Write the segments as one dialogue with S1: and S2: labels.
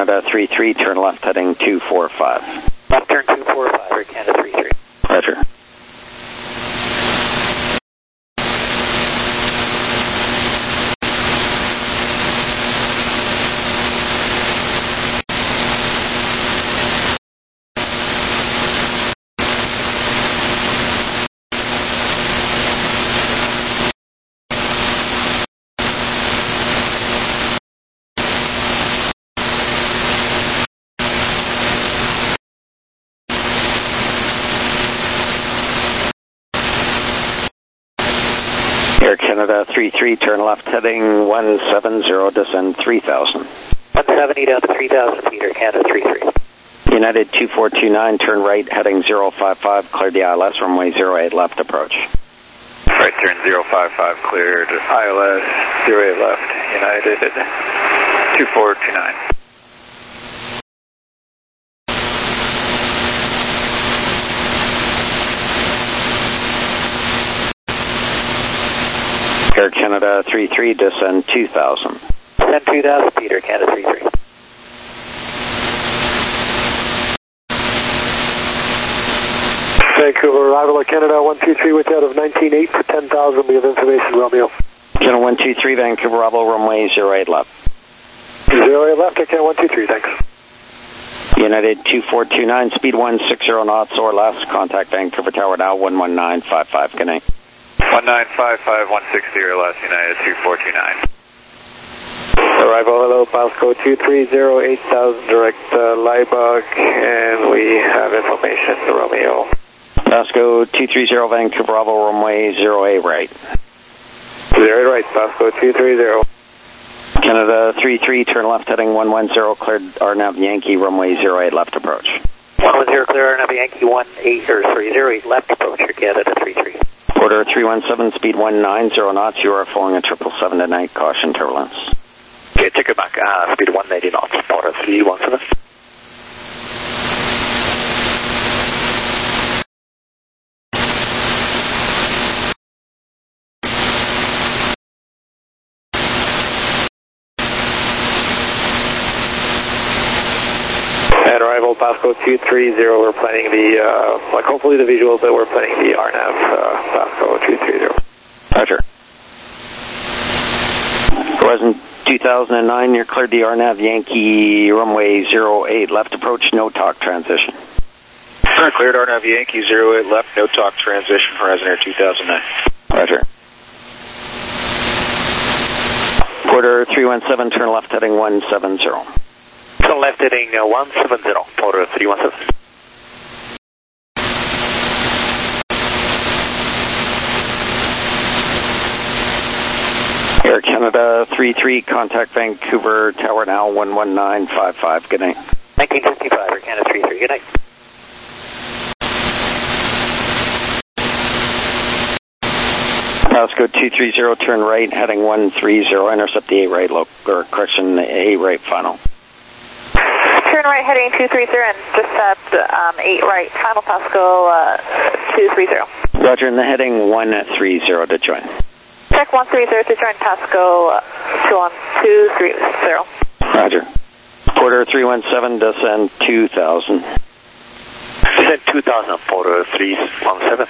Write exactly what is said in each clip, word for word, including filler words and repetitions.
S1: Canada three three, turn left heading two four five.
S2: Left turn two four five, Air Canada three three.
S1: Roger. Air Canada three three, turn left heading one seven zero, descend three thousand.
S2: one seventy down to three thousand feet, Air Canada three three.
S1: United two four two nine, turn right heading zero five five, cleared the I L S, runway zero eight left approach.
S3: Right turn zero five five, cleared I L S, zero eight left, United two four two nine.
S1: Air Canada three three, descend two thousand.
S2: Descend two thousand feet, Air Canada three three.
S4: Vancouver, arrival at Canada one two three, width out of nineteen eight to ten thousand, we have information, Romeo.
S1: Canada one two three, Vancouver, Bravo, runway zero eight left.
S4: zero eight left, Air Canada one two three, thanks.
S1: United two four two nine, speed one six zero knots or less, contact Vancouver Tower now, one one nine five five, good night.
S3: one nine five five, one six zero less, United two four two nine.
S4: Arrival, hello, Pasco two three zero, eight thousand, direct uh, Liebach, and we have information, Romeo.
S1: Pasco two three zero, Vancouver, Bravo, runway zero eight right.
S4: zero eight right, Pasco two three zero.
S1: Canada three three, turn left heading one one zero, cleared R N A V Yankee, runway zero eight left approach.
S2: one one zero, clear R N A V Yankee one eight, or sorry, zero eight left approach, Air Canada three three.
S1: Order three one seven, speed one nine zero knots, you are flying a triple seven tonight, caution turbulence.
S2: Okay, take it back, uh, speed one eighty knots, order three one seven.
S4: At arrival, Pasco two three zero, we're planning the, uh, like hopefully the visuals that we're planning the R N A V, uh, Pasco two three zero.
S1: Roger. Horizon two thousand nine, you're cleared the R N A V Yankee, runway zero eight left approach, no talk transition.
S3: Alright, cleared R N A V Yankee zero eight left, no talk transition, Horizon Air two thousand nine.
S1: Roger. Porter three one seven, turn left heading one seven zero.
S2: Turn left heading uh, one seven zero, order three one seven.
S1: Air Canada three three, contact Vancouver Tower now, one one nine five five, good night.
S2: nineteen fifty-five, Air Canada three three, good night.
S1: Pasco two three zero, turn right, heading one three zero, intercept the A right, low, or correction, A right final.
S5: Turn right heading two three zero and intercept um, eight right, final Pasco uh, two three zero.
S1: Roger, and the heading one three zero to join.
S5: Check one three zero to join Pasco uh, two on two three zero.
S1: Roger. Porter three one seven, descend two thousand.
S2: Descend two thousand, Porter three one seven.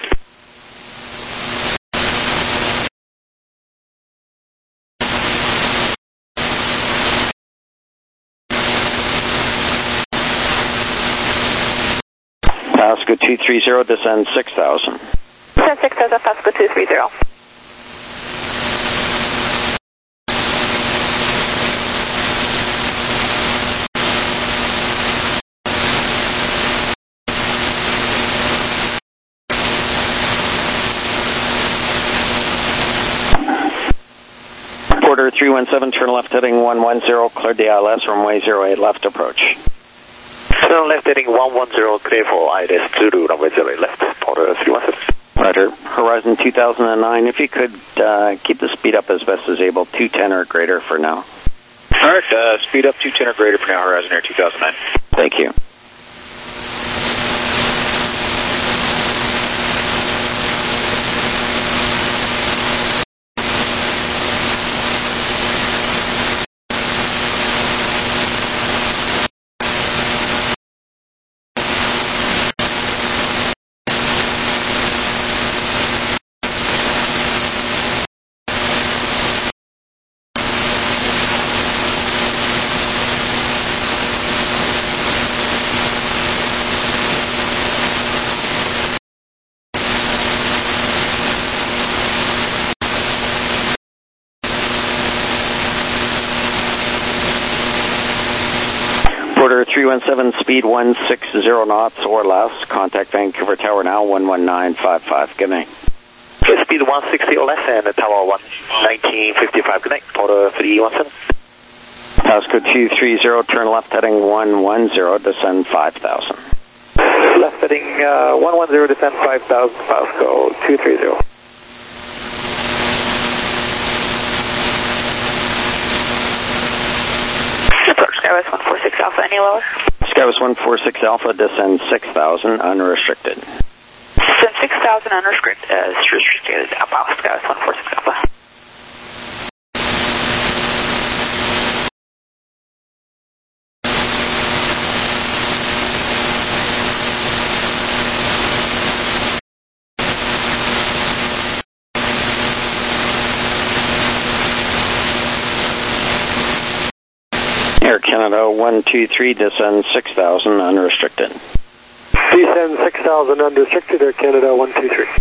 S1: Pasco two three zero, descend six thousand.
S5: Descend six thousand, Pasco two three zero.
S1: Porter three one seven, turn left heading one one zero, cleared the I L S, runway zero eight left approach.
S2: Turn left heading one one zero, clear for I L S two, runway zero eight left, Porter three one seven.
S1: Roger. Horizon two thousand nine, if you could uh, keep the speed up as best as able, two ten or greater for now.
S3: Alright, uh, speed up two ten or greater for now, Horizon Air two thousand nine.
S1: Thank you. three one seven, speed one six zero knots or less. Contact Vancouver Tower now, one one nine five five. Good night.
S2: Okay, speed one sixty or less and Tower one nineteen fifty-five. Good night. Order three one seven.
S1: Pasco two three zero, turn left heading one one zero, descend five thousand.
S4: Left heading uh, one one zero, descend five thousand, Pasco two three zero.
S5: Skywest one four six Alpha, any lower?
S1: Skywest one four six Alpha, descend six thousand, unrestricted.
S5: Descend six thousand, unrestricted, uh, restricted, Alpha, Skywest one four six Alpha.
S1: Air Canada one two three, descend six thousand, unrestricted.
S4: Descend six thousand, unrestricted, Air Canada one two three.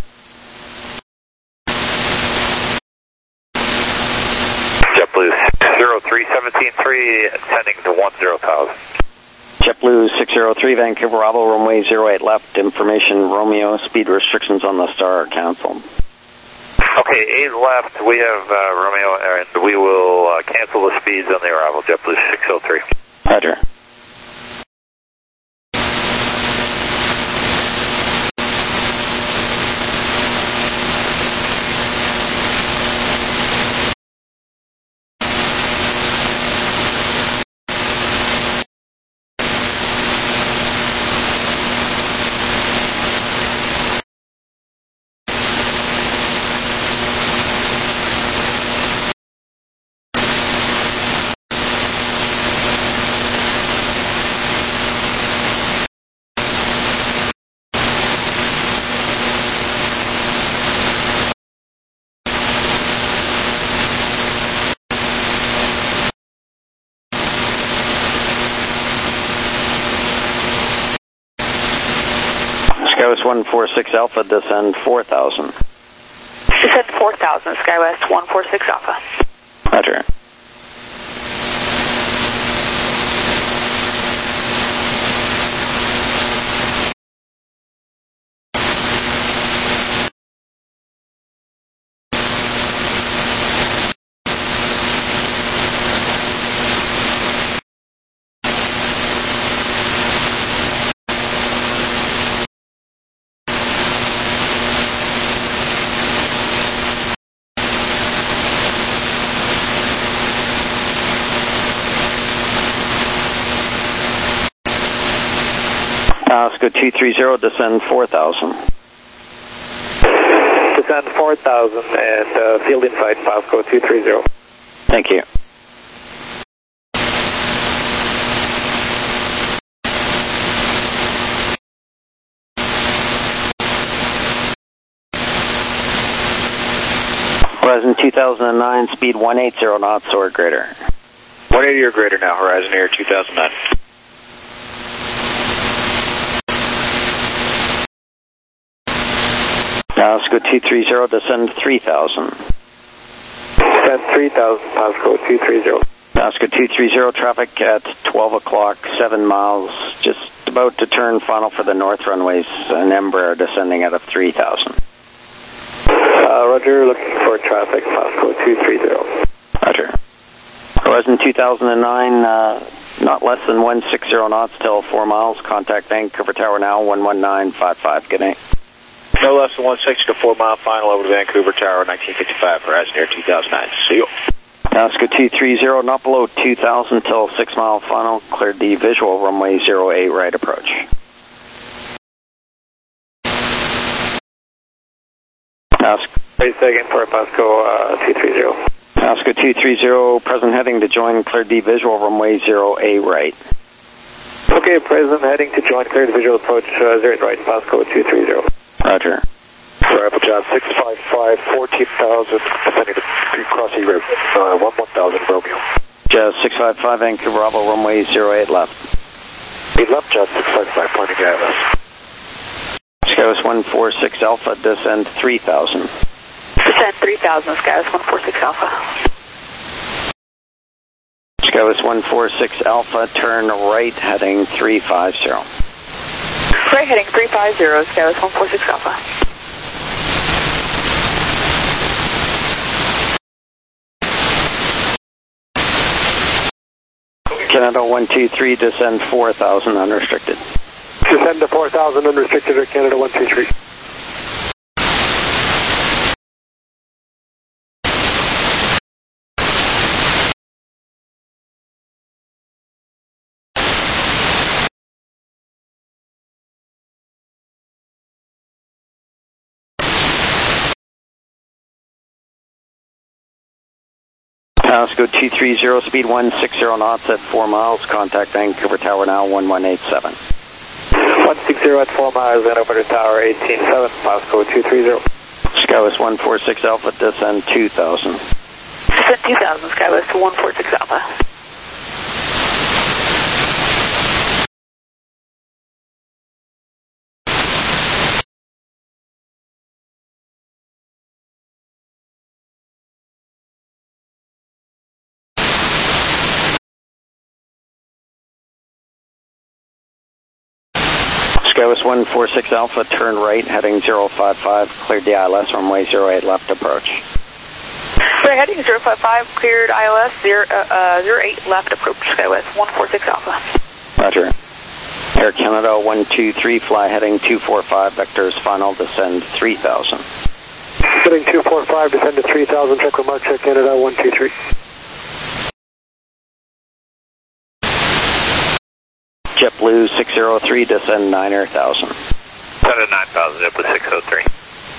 S2: JetBlue zero three seventeen three, ascending to one zero thousand.
S1: JetBlue six zero three, Vancouver Bravo, runway zero eight left, information Romeo, speed restrictions on the Star are canceled.
S2: Okay, eight left, we have uh, Romeo, and we will uh, cancel the speeds on the arrival, JetBlue six oh three.
S1: Roger. Skywest one four six Alpha, descend four thousand.
S5: Descend four thousand, Skywest one four six Alpha.
S1: Roger. Pasco two three zero, descend four thousand.
S4: Descend four thousand and uh, field inside Pasco two three zero.
S1: Thank you. Horizon two thousand nine, speed one eighty knots or greater.
S3: one eighty or greater now, Horizon Air two thousand nine.
S1: Pasco two three zero, descend three thousand.
S4: Descend three thousand, Pasco two three zero.
S1: Pasco two three zero, traffic at twelve o'clock, seven miles, just about to turn final for the north runways, and Embraer descending out of three thousand.
S4: Uh, Roger, looking for traffic, Pasco two three zero.
S1: Roger. Horizon two thousand nine, uh, not less than one sixty knots till four miles, contact Vancouver Tower now, one one nine five five. Good night.
S3: No less than one sixty to four mile final over to Vancouver Tower, nineteen fifty-five, Horizon Air two thousand nine. See you.
S1: Pasco two three zero, not below two thousand till six mile final, cleared the visual runway zero eight right approach. Pasco.
S4: Wait a second for Pasco uh, two three zero.
S1: Pasco two three zero, present heading to join, cleared the visual runway zero eight right.
S4: Okay, present heading to join, cleared visual approach uh, zero eight right, Pasco two three zero.
S1: Roger.
S2: Arrival John six five five, fourteen thousand, descending to cross E route, uh, one one thousand Romeo.
S1: Jazz six five five, Vancouver Bravo, runway zero eight left.
S2: eight left, Jazz six five five, pointing I L S.
S1: Skywest one four six Alpha, descend three thousand.
S5: Descend three thousand, Skywest one four six Alpha.
S1: Skywest Skywest one four six Alpha, turn right heading three five zero.
S5: Right heading three five zero, Skywest one four six Alpha.
S1: Canada one two three, descend four thousand unrestricted.
S4: Descend to four thousand unrestricted or Canada one two three.
S1: Pasco two three zero, speed one six zero knots at four miles. Contact Vancouver Tower now, one one eight seven.
S4: one six zero at four miles, Vancouver Tower, eighteen seven, Pasco two three zero.
S1: Skywest one four six Alpha, descend two thousand.
S5: Descend two thousand, Skywest one four six Alpha.
S1: Skywest one four six Alpha, turn right, heading zero five five, cleared the I L S, runway zero eight left approach.
S5: Right heading zero five five, cleared I L S, zero, uh, zero eight left approach, Skywest one four six Alpha.
S1: Roger. Air Canada one two three, fly heading two four five, vectors final, descend three thousand.
S4: Heading two four five, descend to three thousand, check remarks, Air Canada one two three.
S1: JetBlue six zero three, descend nine thousand.
S2: Descend to nine thousand, JetBlue six zero three.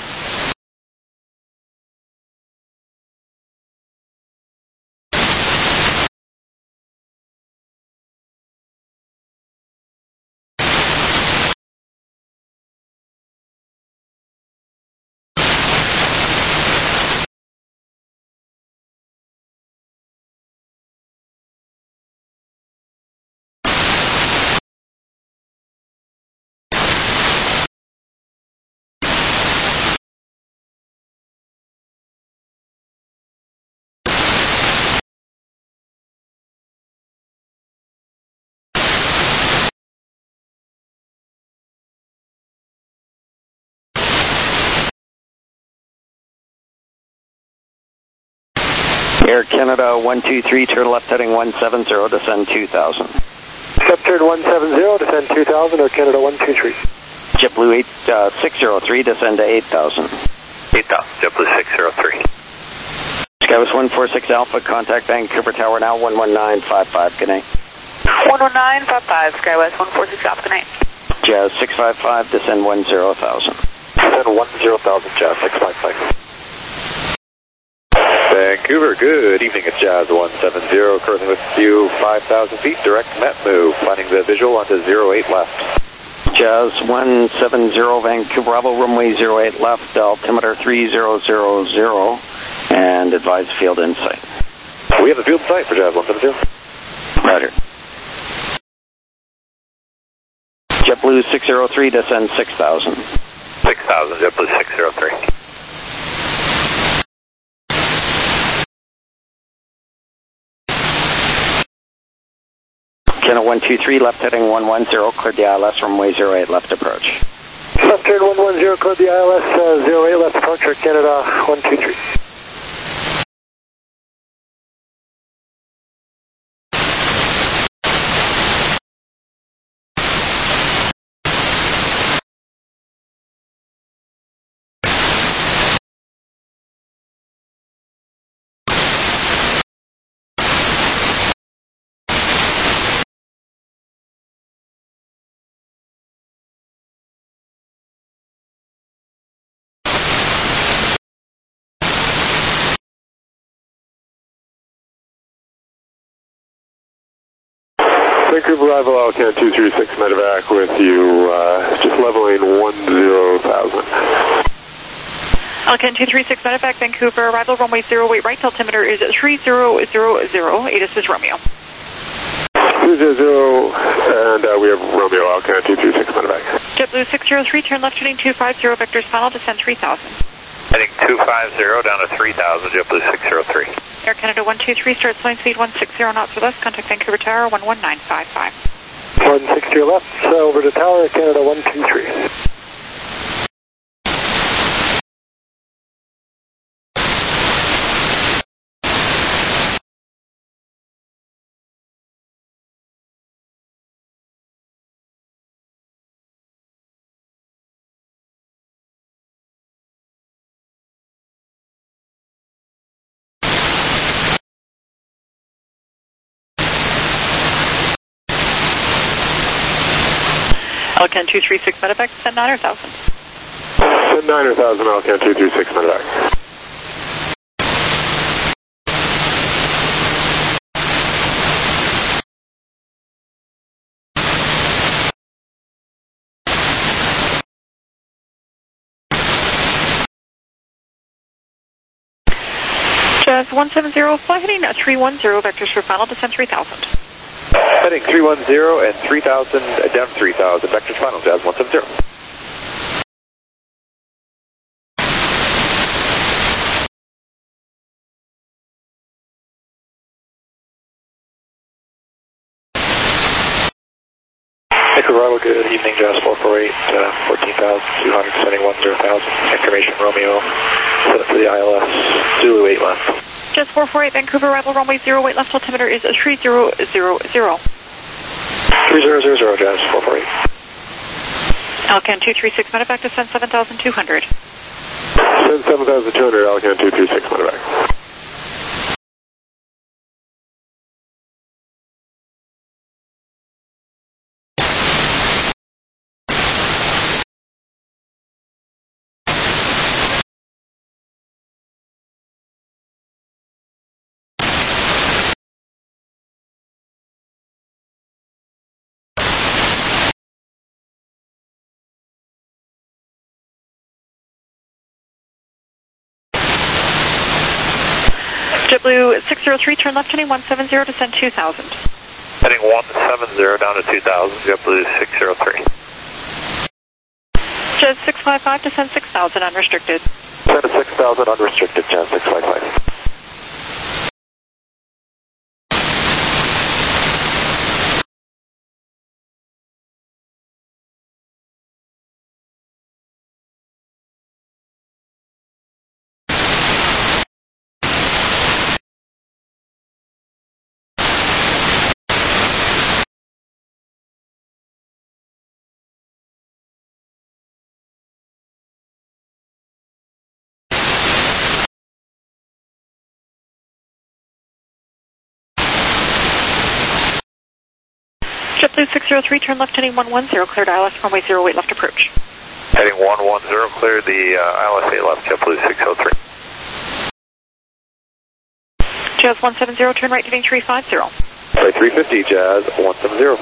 S1: Air Canada one two three, turn left heading one seven zero, descend two thousand.
S4: Left turn one seven zero, descend two thousand, Air Canada one two three.
S1: JetBlue eight, uh, six zero three, descend to eight thousand.
S2: eight thousand, JetBlue six zero three.
S1: Skywest one four six Alpha, contact Vancouver Tower now, one one nine five five, good night.
S5: one one nine five five, Skywest one four six Alpha, good night.
S1: Jazz six five five, descend one zero thousand.
S4: Descend one zero thousand, Jazz six five five.
S3: Vancouver, good evening, it's Jazz one seven zero, cruising with you five thousand feet, direct net move, finding the visual onto zero eight left.
S1: Jazz one seven zero, Vancouver Bravo, runway zero eight left, altimeter three zero zero zero, and advise field in sight.
S3: We have the field in sight for Jazz one seven zero.
S1: Roger. JetBlue six zero three, descend six thousand.
S2: six thousand, JetBlue six zero three.
S1: Canada one two three, left heading one one zero, cleared the I L S, runway zero eight left approach.
S4: Left turn one one zero, cleared the I L S, uh, zero eight left approach, Air Canada one two three.
S6: Vancouver arrival, Alcan two three six medevac with you, uh, just leveling one zero thousand.
S7: Alcan two three six medevac, Vancouver, arrival runway zero eight right, altimeter is three zero zero zero, A T I S is Romeo.
S6: three zero zero, and uh, we have Romeo, Alcan two three six medevac.
S7: JetBlue six zero three, turn left heading two five zero, vectors final, descend three thousand.
S2: Heading two five zero down to three thousand, JetBlue six zero three.
S7: Air Canada one two three, start flying speed one six zero knots or less, contact Vancouver Tower one one nine five five.
S4: one six zero left, uh, over to Tower, Air Canada one two three.
S7: Alcan two three six medevac, send nine or one thousand.
S6: Send nine or one thousand, Alcan two three six medevac.
S7: Jazz one seven zero, fly heading three one zero, vectors for final descent three thousand.
S8: Heading three one zero and three thousand, down three thousand, vectors final, Jazz one seven zero.
S4: Echo good evening, Jazz four four eight, uh, fourteen thousand two hundred, sending one zero thousand, information Romeo, set up to the I L S, Zulu eight left.
S7: Jazz four four eight, Vancouver, arrival runway zero, weight left, altimeter is three zero zero zero.
S4: three zero zero zero, Jazz four four eight.
S7: Alcan two three six medevac, descend seven thousand two hundred.
S6: Send seven thousand two hundred, Alcan two three six medevac.
S7: JetBlue six zero three, turn left heading one seven zero, descend two thousand.
S2: Heading one seven zero down to two thousand, JetBlue six zero three.
S7: Jazz six five five, descend six thousand, unrestricted.
S8: Send six thousand, unrestricted, Jazz six five five.
S7: JetBlue six zero three, turn left heading one one zero, cleared I L S, runway zero, weight left approach.
S2: Heading one one zero, clear the uh, I L S eight left, JetBlue six zero three.
S7: Jazz one seven zero, turn right heading three five zero.
S8: Right, three fifty, Jazz one seven zero.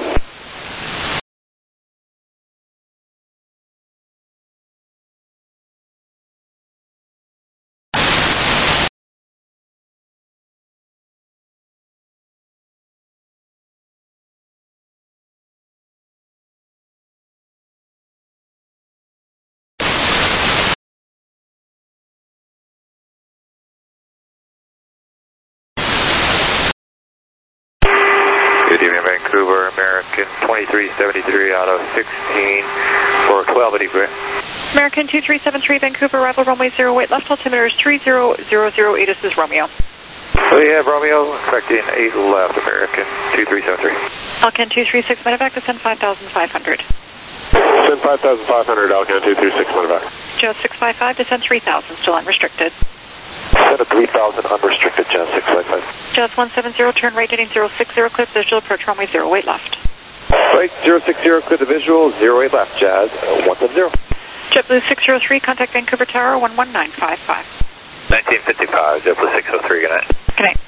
S2: Good evening, Vancouver, American twenty-three seventy-three out of sixteen for twelve at Egress.
S7: American two three seven three, Vancouver, arrival runway zero, weight left, altimeter is three zero zero zero, ATIS is Romeo.
S2: We have Romeo, expecting eight left, American two three seven three.
S7: Alcan two three six medevac, descend five thousand five hundred.
S6: Send five thousand five hundred, Alcan two three six medevac.
S7: Jazz six five five, descend three thousand, still unrestricted.
S8: Send a three thousand, unrestricted, Jazz six five five.
S7: Jazz one seven zero, turn right heading zero six zero, clear visual approach runway zero, weight left.
S8: Right, zero six zero, clear the visual, zero eight left, Jazz one seven zero.
S7: JetBlue six zero three, contact Vancouver Tower one one nine five five.
S2: nineteen fifty-five, JetBlue six zero three, good night.
S7: Good night.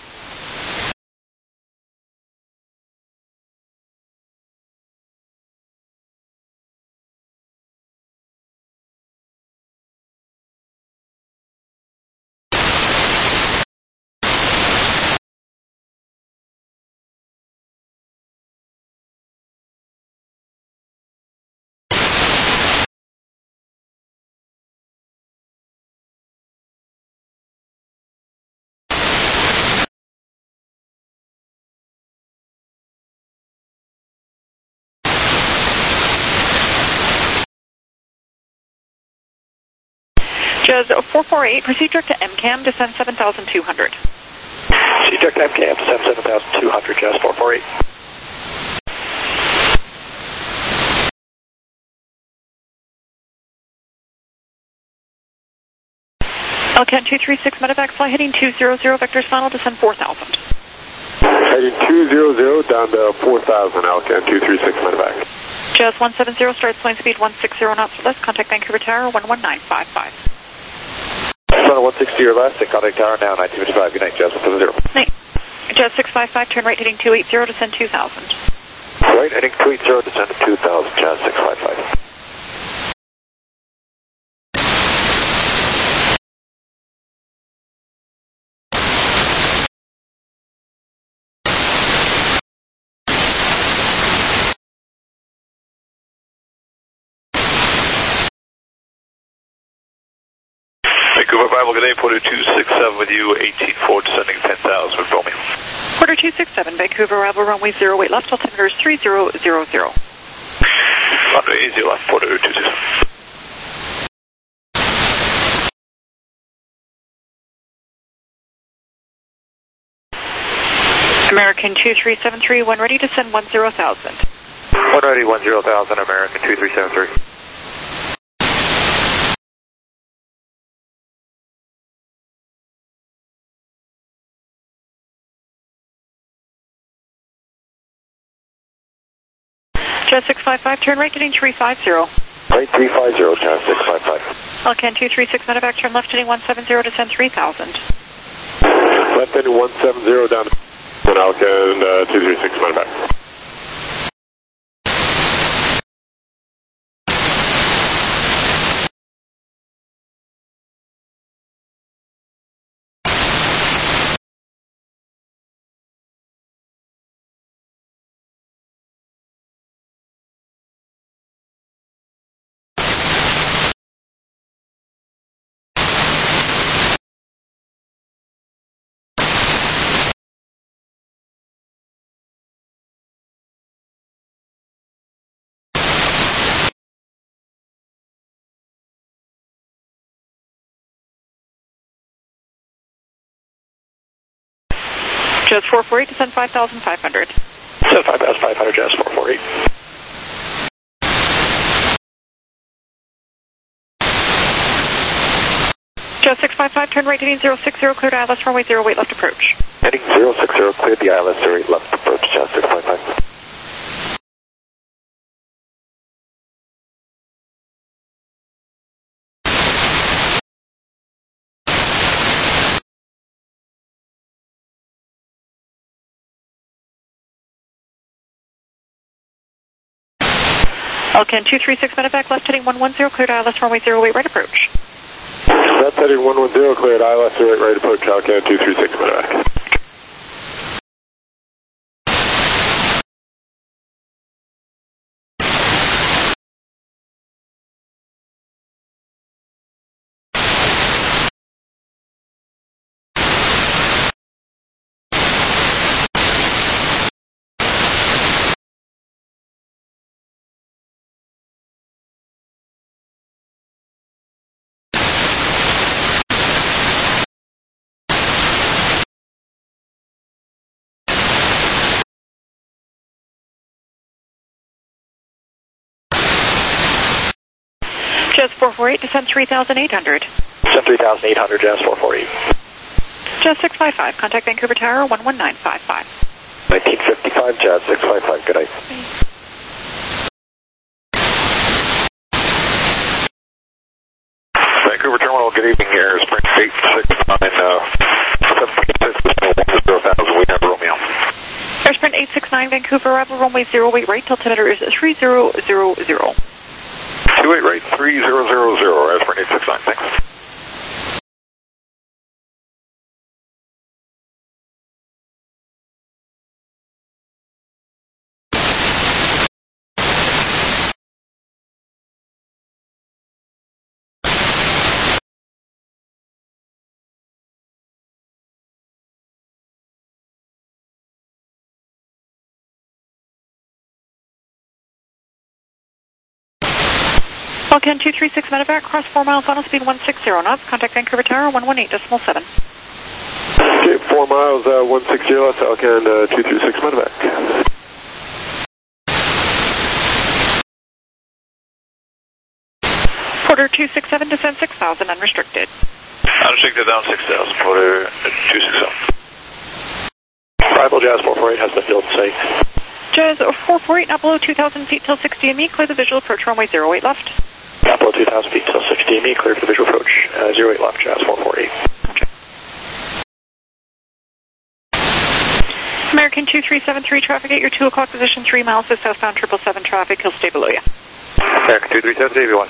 S7: Jazz four four eight, proceed direct to M CAM, descend seven thousand two hundred.
S4: Proceed direct to M CAM, descend seven thousand two hundred, Jazz four four eight.
S7: L C A N two three six, medevac, fly heading two zero zero, vectors final, descend four thousand.
S6: Heading two zero zero down to four thousand, L C A N two three six, medevac.
S7: Jazz one seven zero, start plane speed one six zero knots or less, contact Vancouver Tower one one nine five five.
S8: Final one sixty or less, and contact Tower now, nineteen fifty-five, good night, Jazz one seven zero.
S7: Night. Jazz six five five, turn right heading two eight zero, descend two thousand.
S8: Right, heading two eight zero, descend to two thousand, Jazz six five five.
S2: Vancouver Bible, good day, Porter two six seven with you, eighteen four, descending ten thousand with Romeo.
S7: Porter two six seven, Vancouver, arrival runway zero eight left, altimeter is three zero zero zero.
S2: Runway easy left, Porter two six seven.
S7: American two three seven three, when ready to send one zero thousand.
S8: One ready, one zero thousand, American two three seven three.
S7: Jazz six five five, turn right heading three five zero.
S8: Right, three five zero, Jazz six five five.
S7: L C A N two three six, medevac, turn left heading one seven zero, descend three thousand.
S6: Left heading one seven zero down to L C A N uh, two three six, medevac.
S7: Jazz four four eight, descend five thousand five hundred.
S4: Descend five thousand five hundred, Jazz four four eight.
S7: Jazz six five five, turn right heading zero six zero, cleared I L S runway zero eight left approach.
S8: Heading zero six zero, cleared the I L S zero eight left approach, Jazz six five five.
S7: L C A N two three six, medevac, left heading one one zero, cleared I L S runway zero eight right approach.
S6: Left heading one one zero, cleared I L S zero eight right approach, L C A N two three six, medevac.
S7: Jazz four four eight, descend three thousand eight hundred.
S4: Descend three thousand eight hundred, Jazz four four eight.
S7: Jazz six five five, contact Vancouver Tower one one nine five five.
S8: nineteen fifty-five, Jazz six five five, good night.
S2: Vancouver Terminal, good evening here, Sprint eight six nine, uh, seven six zero thousand, we have Romeo.
S7: Air Sprint eight six nine, Vancouver, arrival runway zero eight right, altimeter is three zero zero zero.
S2: two eight right, three zero zero zero, Air Sprint eight six nine, thanks.
S7: Falcon two three six medevac, cross four miles, final speed one sixty knots, contact Vancouver Tower one one eight decimal seven.
S6: Okay, four miles, uh, one sixty, Falcon uh, two three six medevac.
S7: Porter two six seven, descend six thousand, unrestricted.
S8: Unrestricted down six thousand, Porter two six seven. Arrival Jazz four four eight has the field sight.
S7: Jazz four four eight, not below two thousand feet till sixty M E, clear the visual approach runway zero eight left.
S8: Not below two thousand feet till sixty M E, clear for the visual approach, uh, zero eight left, Jazz four four eight.
S7: Okay. American two three seven three, traffic at your two o'clock position, three miles to southbound triple seven traffic, he'll stay below you.
S8: American two three seven three, V one.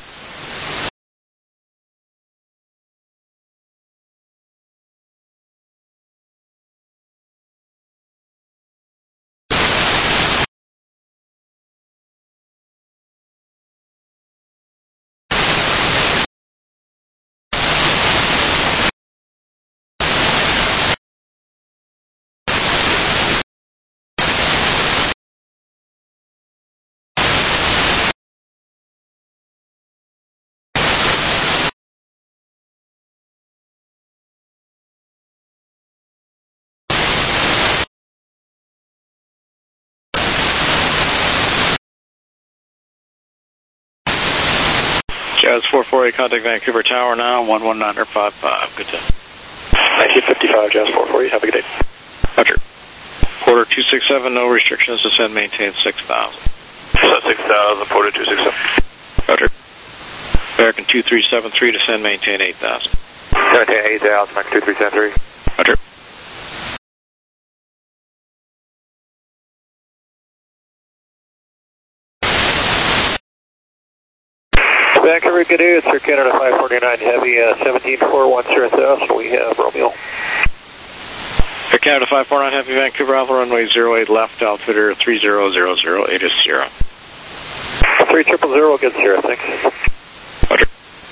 S9: Jazz four four eight, contact Vancouver Tower now, one one nine five five. Good day.
S8: nineteen fifty-five, Jazz four four eight, have a good day.
S9: Roger. Porter two six seven, no restrictions, descend, maintain six thousand.
S8: Descend six thousand, Porter two six seven.
S9: Roger. American two three seven three, descend, maintain eight thousand.
S8: Maintain eight thousand, American two three seven three.
S9: Roger.
S8: Vancouver, good day. It's Air Canada five forty-nine Heavy, uh, seventeen four one zero south. We have Romeo.
S9: Air Canada five forty-nine Heavy, Vancouver Alpha, runway zero eight left, altimeter three zero zero zero, eight is zero.
S8: three triple zero, good zero, thanks.
S9: Roger.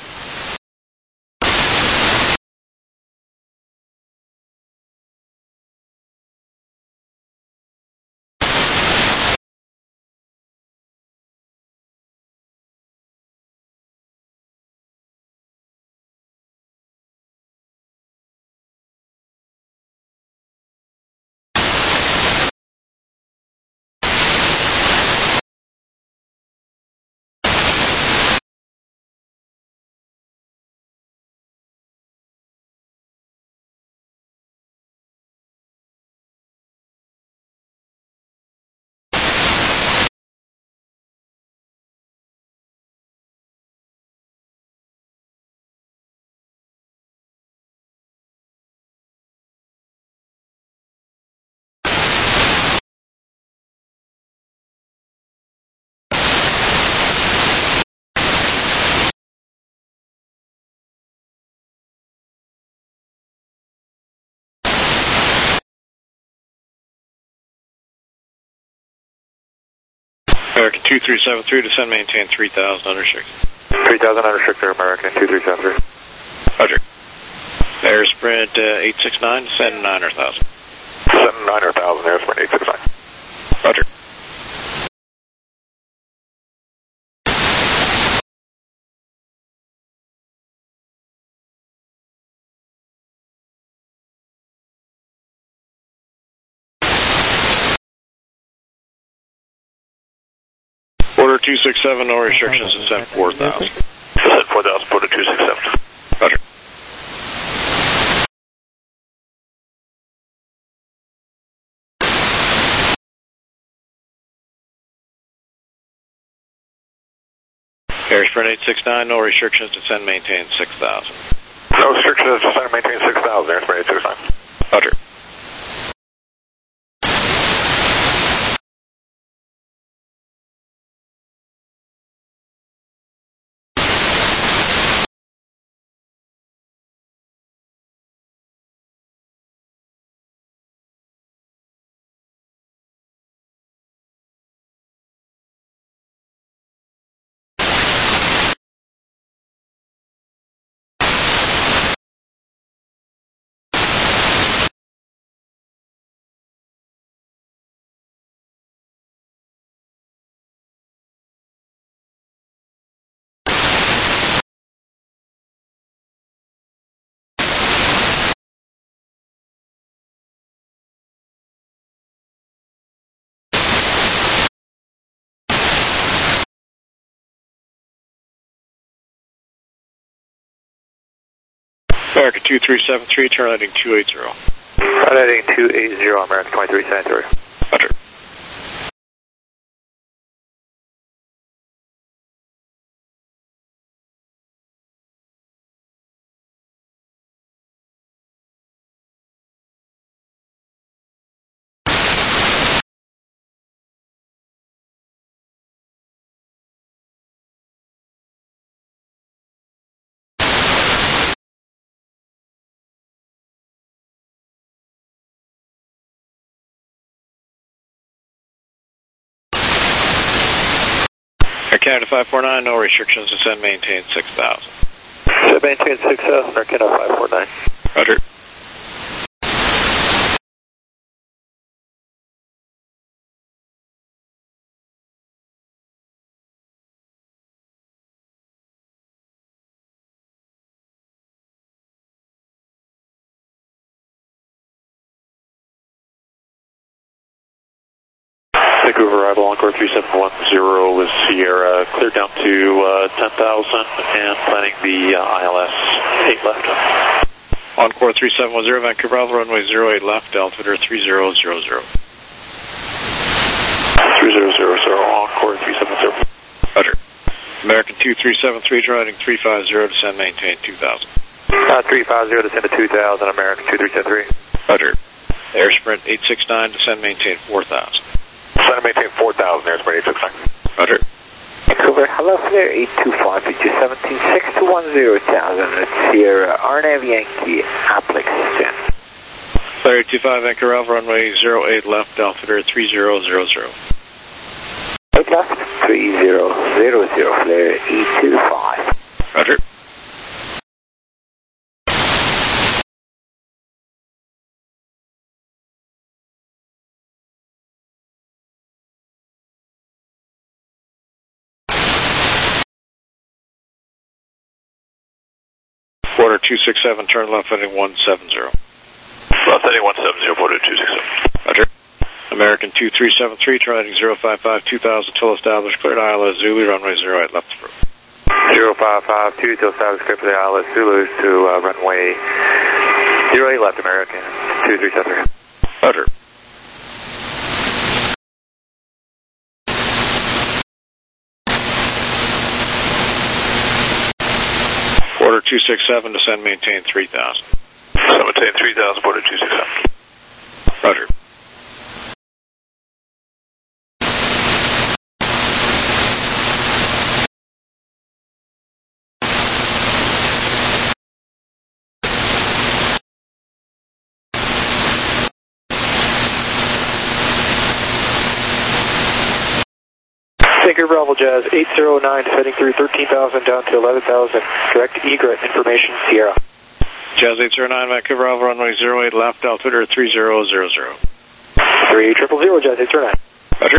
S9: American two three seven three, descend, maintain three thousand, unrestricted.
S8: three thousand unrestricted, American two three seven three.
S9: Roger. Air Sprint uh, eight six nine, descend nine thousand.
S8: Descend nine thousand, Air Sprint eight six nine.
S9: Roger. Order two six seven, no restrictions, descend four thousand.
S8: Descend four thousand, Porter two six seven.
S9: Roger. Air Sprint eight six nine, no restrictions, descend, maintain six thousand.
S8: No restrictions, descend, maintain six thousand, Air Sprint eight six nine.
S9: Roger. American two three seven three, turn heading two eighty.
S2: Turn heading two eighty, American twenty-three seventy-three.
S9: Roger. Air Canada five four nine, no restrictions, descend maintain six thousand.
S2: Descend maintain six thousand, Air Canada five four nine.
S9: Roger.
S4: Vancouver arrival, Encore three seven one zero with Sierra, cleared down to uh, ten thousand and planning the uh, I L S eight left.
S9: Encore three seven one zero, Vancouver Alpha, runway zero eight left, altimeter three zero zero zero.
S4: three zero zero zero, Encore three seven zero.
S9: Roger. American two three seven three, riding three five zero, descend maintain two thousand.
S2: Uh, three five zero, descend to two thousand, American two three seven three.
S9: Roger. Air Sprint eight six nine, descend maintain four thousand.
S2: Descend maintain four thousand, Air Sprint eight six nine.
S9: Roger.
S10: Vancouver, hello Flare eight two five, two seventeen, six two one zero thousand, it's Sierra, R N A V Yankee, Applex, Jen.
S9: Flare eight two five, Vancouver Alpha, runway zero eight left, altimeter three zero zero zero.
S10: eight left, three zero zero zero, Flare eight two five.
S9: Roger. Quarter two six seven, turn left heading one seven zero.
S8: Left heading one seven zero, quarter two six seven.
S9: Roger. American two three seven three, turn heading zero five five two thousand, till established, cleared I L S Zulu, runway zero eight left through.
S2: zero five five two, till established, cleared for the I L S Zulu to uh, runway zero eight left, American two three seven three.
S9: Roger. Quarter two six seven, descend maintain three thousand.
S8: Descend maintain three thousand, quarter two six seven.
S9: Roger.
S4: Vancouver Bravo Jazz eight zero nine, heading through thirteen thousand down to eleven thousand. Direct egret information, Sierra.
S9: Jazz eight zero nine, Vancouver Alpha, runway zero eight left, altimeter three zero zero zero.
S4: three triple zero, Jazz eight zero nine.
S9: Roger.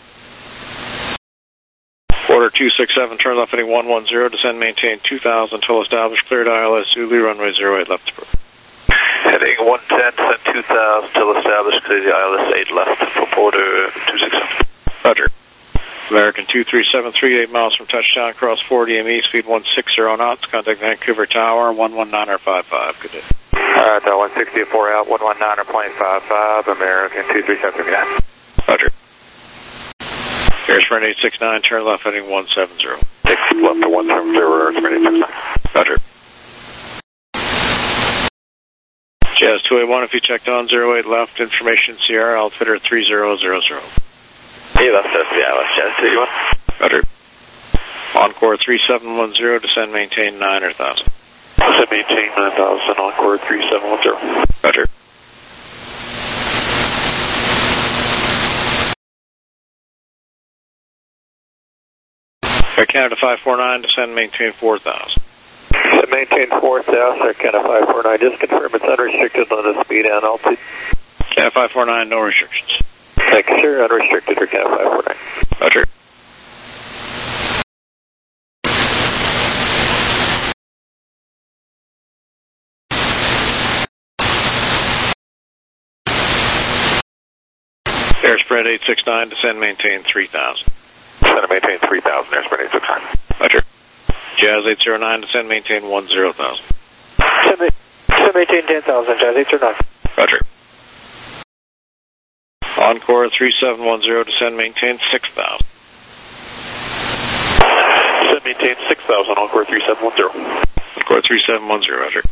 S9: Order two six seven, turn left heading one one zero, descend maintain two thousand, till established, cleared I L S Zulu, runway zero eight left.
S8: Heading one ten, descend two thousand, till established, cleared the I L S eight left for border two six seven.
S9: Roger. American two three seven three, eight miles from touchdown, cross four D M E, speed one six zero knots, contact Vancouver Tower, one one nine or five five. Good day.
S2: Alright, uh, one sixty-four out, one one nine or point five five, American two three seven three.
S9: Roger. Air Sprint eight six nine, turn left heading one seven zero.
S2: Six left to one seven zero, Air Sprint eight six nine.
S9: Roger. Jazz two eight one, if you checked on zero eight left, information Sierra, altimeter three zero zero zero.
S2: Hey, left, that's the I L S, Jazz two eight one.
S9: Roger. Encore three seven one zero, descend maintain nine or thousand.
S4: Descend maintain nine thousand, Encore three seven one zero.
S9: Roger. Air Canada five four nine, descend maintain four thousand.
S2: Descend maintain four thousand, Air Canada five four nine, just confirm it's unrestricted on the speed and altitude.
S9: Canada five four nine, no restrictions.
S2: Thank you, sir, unrestricted, Air Canada five four nine.
S9: Roger. Air Sprint eight six nine, descend maintain three thousand.
S2: Descend maintain three thousand, Air Sprint eight six nine.
S9: Roger. Jazz eight zero nine, descend maintain one zero thousand.
S2: Descend
S10: maintain ten thousand, Jazz eight nine.
S9: Roger. Encore three seven one zero, descend, maintain six thousand.
S8: Descend, maintain six thousand, Encore three seven one zero.
S9: Encore three seven one zero, Roger.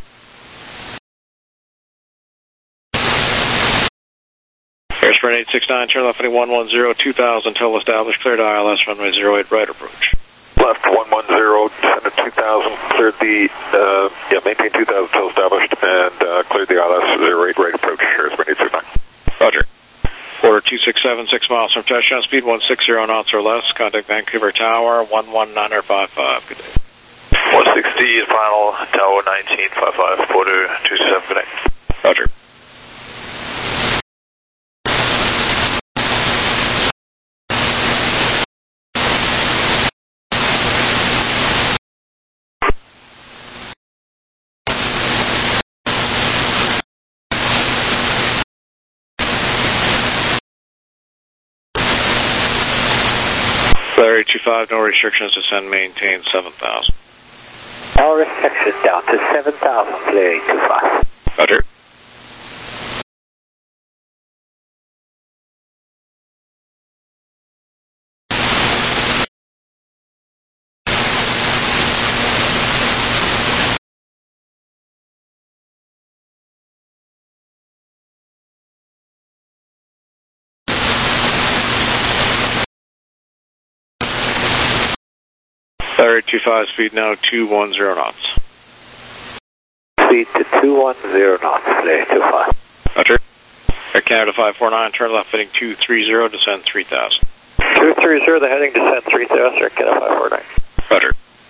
S9: Airsprint eight six nine, turn left heading one one zero, two thousand, until established, cleared I L S, runway zero eight, right approach.
S8: Left one one zero, descend at two thousand, cleared the, uh, yeah, maintain two thousand until established, and uh, cleared the I L S zero eight, right approach, Airsprint eight six nine.
S9: Roger. Quarter two six seven, six miles from touchdown, speed one six zero knots or less, contact Vancouver Tower, one one nine five five, good day.
S2: one sixty, final, Tower nineteen five five, quarter two six seven, good day.
S9: Roger. Flare eight two five, no restrictions, descend, maintain seven thousand.
S10: All restrictions down to seven thousand, Flare eight two five.
S9: Roger. Flare eight two five, speed now two one zero knots.
S10: Speed to two one zero knots, Flare eight two five.
S9: Roger. Air Canada five four nine, turn left heading two three zero, descend three thousand.
S10: two three zero, the heading descend three thousand, Air Canada five four nine.
S9: Roger.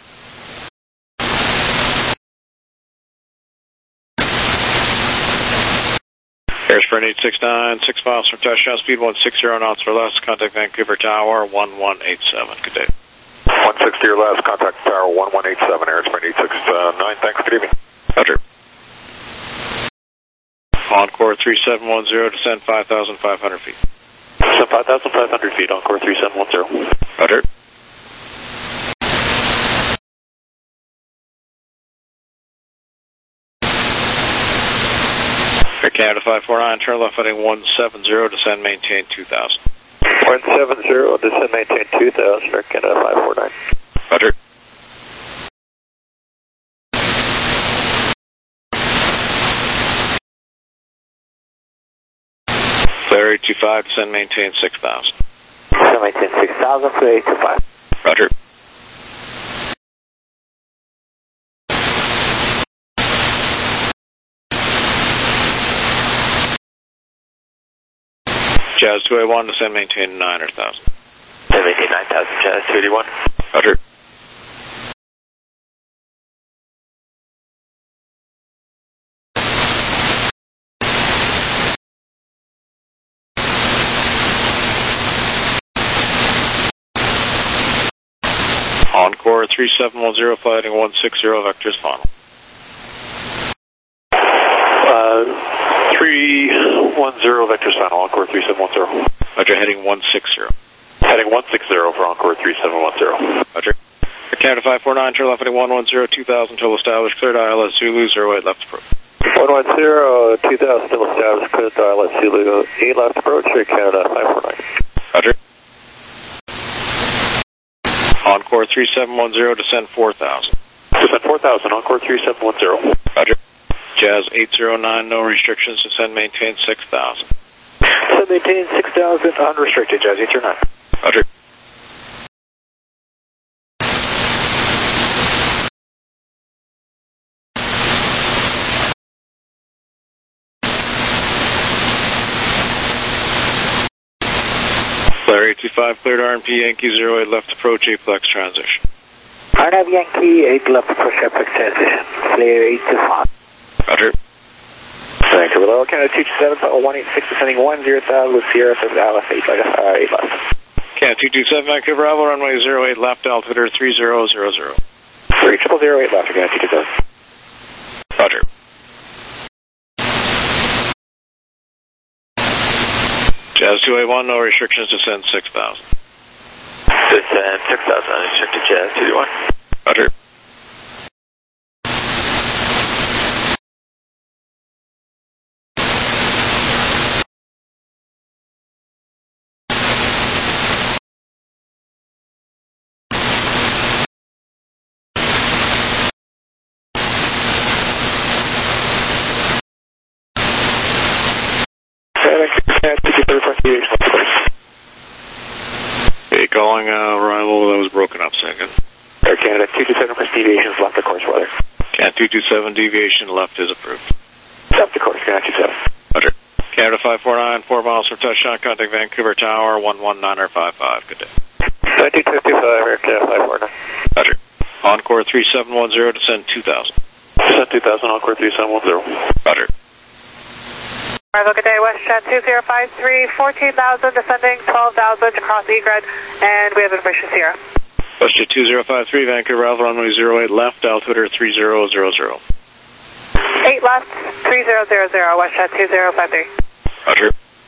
S9: Airsprint eight six nine, six miles from touchdown, speed one six zero knots or less, contact Vancouver Tower, one one eight seven, good day.
S8: one sixty or less, contact Tower one one eight seven, Airsprint eight six nine, thanks, good evening.
S9: Roger. Encore three seven one zero, descend five thousand five hundred feet.
S8: Descend five thousand five hundred feet, Encore three seven one zero.
S9: Roger. Air Canada five four nine, turn left heading one seven zero, descend, maintain two thousand.
S10: one seven zero, descend, maintain two thousand, Air Canada five four nine.
S9: Roger. Flare eight two five, descend, maintain six thousand.
S10: Descend, maintain six thousand, Flare eight two five.
S9: Roger. Jazz two eighty-one, descend, maintain nine thousand.
S2: Descend, maintain nine thousand, Jazz two eighty-one.
S9: Roger. Encore three seven one zero, flight heading one six zero, vectors final.
S8: Uh, three one zero, vectors final, Encore three seven one zero.
S9: Roger, heading one six zero.
S8: Heading one six zero for Encore three seven one zero.
S9: Roger. Air Canada five four nine, turn left heading one one zero, two thousand, till established, cleared I L S Zulu, zero eight left approach.
S10: one one zero, two thousand, still established, cleared I L S Zulu, eight left approach, Air Canada five four nine.
S9: Roger. Encore three seven one zero, descend four thousand.
S8: Descend four thousand, Encore three seven one zero.
S9: Roger. Jazz eight zero nine, no restrictions, descend, maintain six thousand.
S10: Descend, maintain six thousand, unrestricted, Jazz eight zero nine.
S9: Roger. Flare eight two five, cleared R and P, Yankee zero eight left approach, Aplex transition.
S10: R N A V Yankee, eight left approach, Aplex transition. Flare eight two five.
S9: Roger.
S10: Vancouver Lower Canada two two seven, one eight six, descending one zero thousand with Sierra seven I L S eight, uh, eight left.
S9: Canada two two seven, Vancouver Alpha, runway zero eight left, altimeter three zero zero zero.
S10: three triple zero eight left, again, two two seven.
S9: Roger. Jazz two eighty-one, no restrictions, descend six thousand.
S2: Descend six thousand, unrestricted, Jazz two eighty-one.
S9: Roger.
S4: Yeah, two two seven request deviation left of course.
S9: Okay, calling uh, arrival, that was broken up second.
S4: Air Canada two two seven request deviations left of course, weather.
S9: Canada two two seven, deviation left is approved.
S4: Left of course, Canada two seven.
S9: Roger. Canada five four nine, four miles from touchdown, contact Vancouver Tower, one one nine five five. Good day.
S4: nineteen fifty-five, Air Canada five four nine.
S9: Roger. Encore three seven one zero, descend two thousand.
S4: Descend two thousand, Encore three seven one zero.
S9: Roger.
S5: Arrival, good day, WestJet two zero five three, fourteen thousand, descending twelve thousand across egress, and we have information Sierra.
S9: WestJet two zero five three, Vancouver Alpha, runway zero eight left, altimeter three zero zero zero.
S5: eight left, three zero zero zero, WestJet two zero five three.
S9: Roger.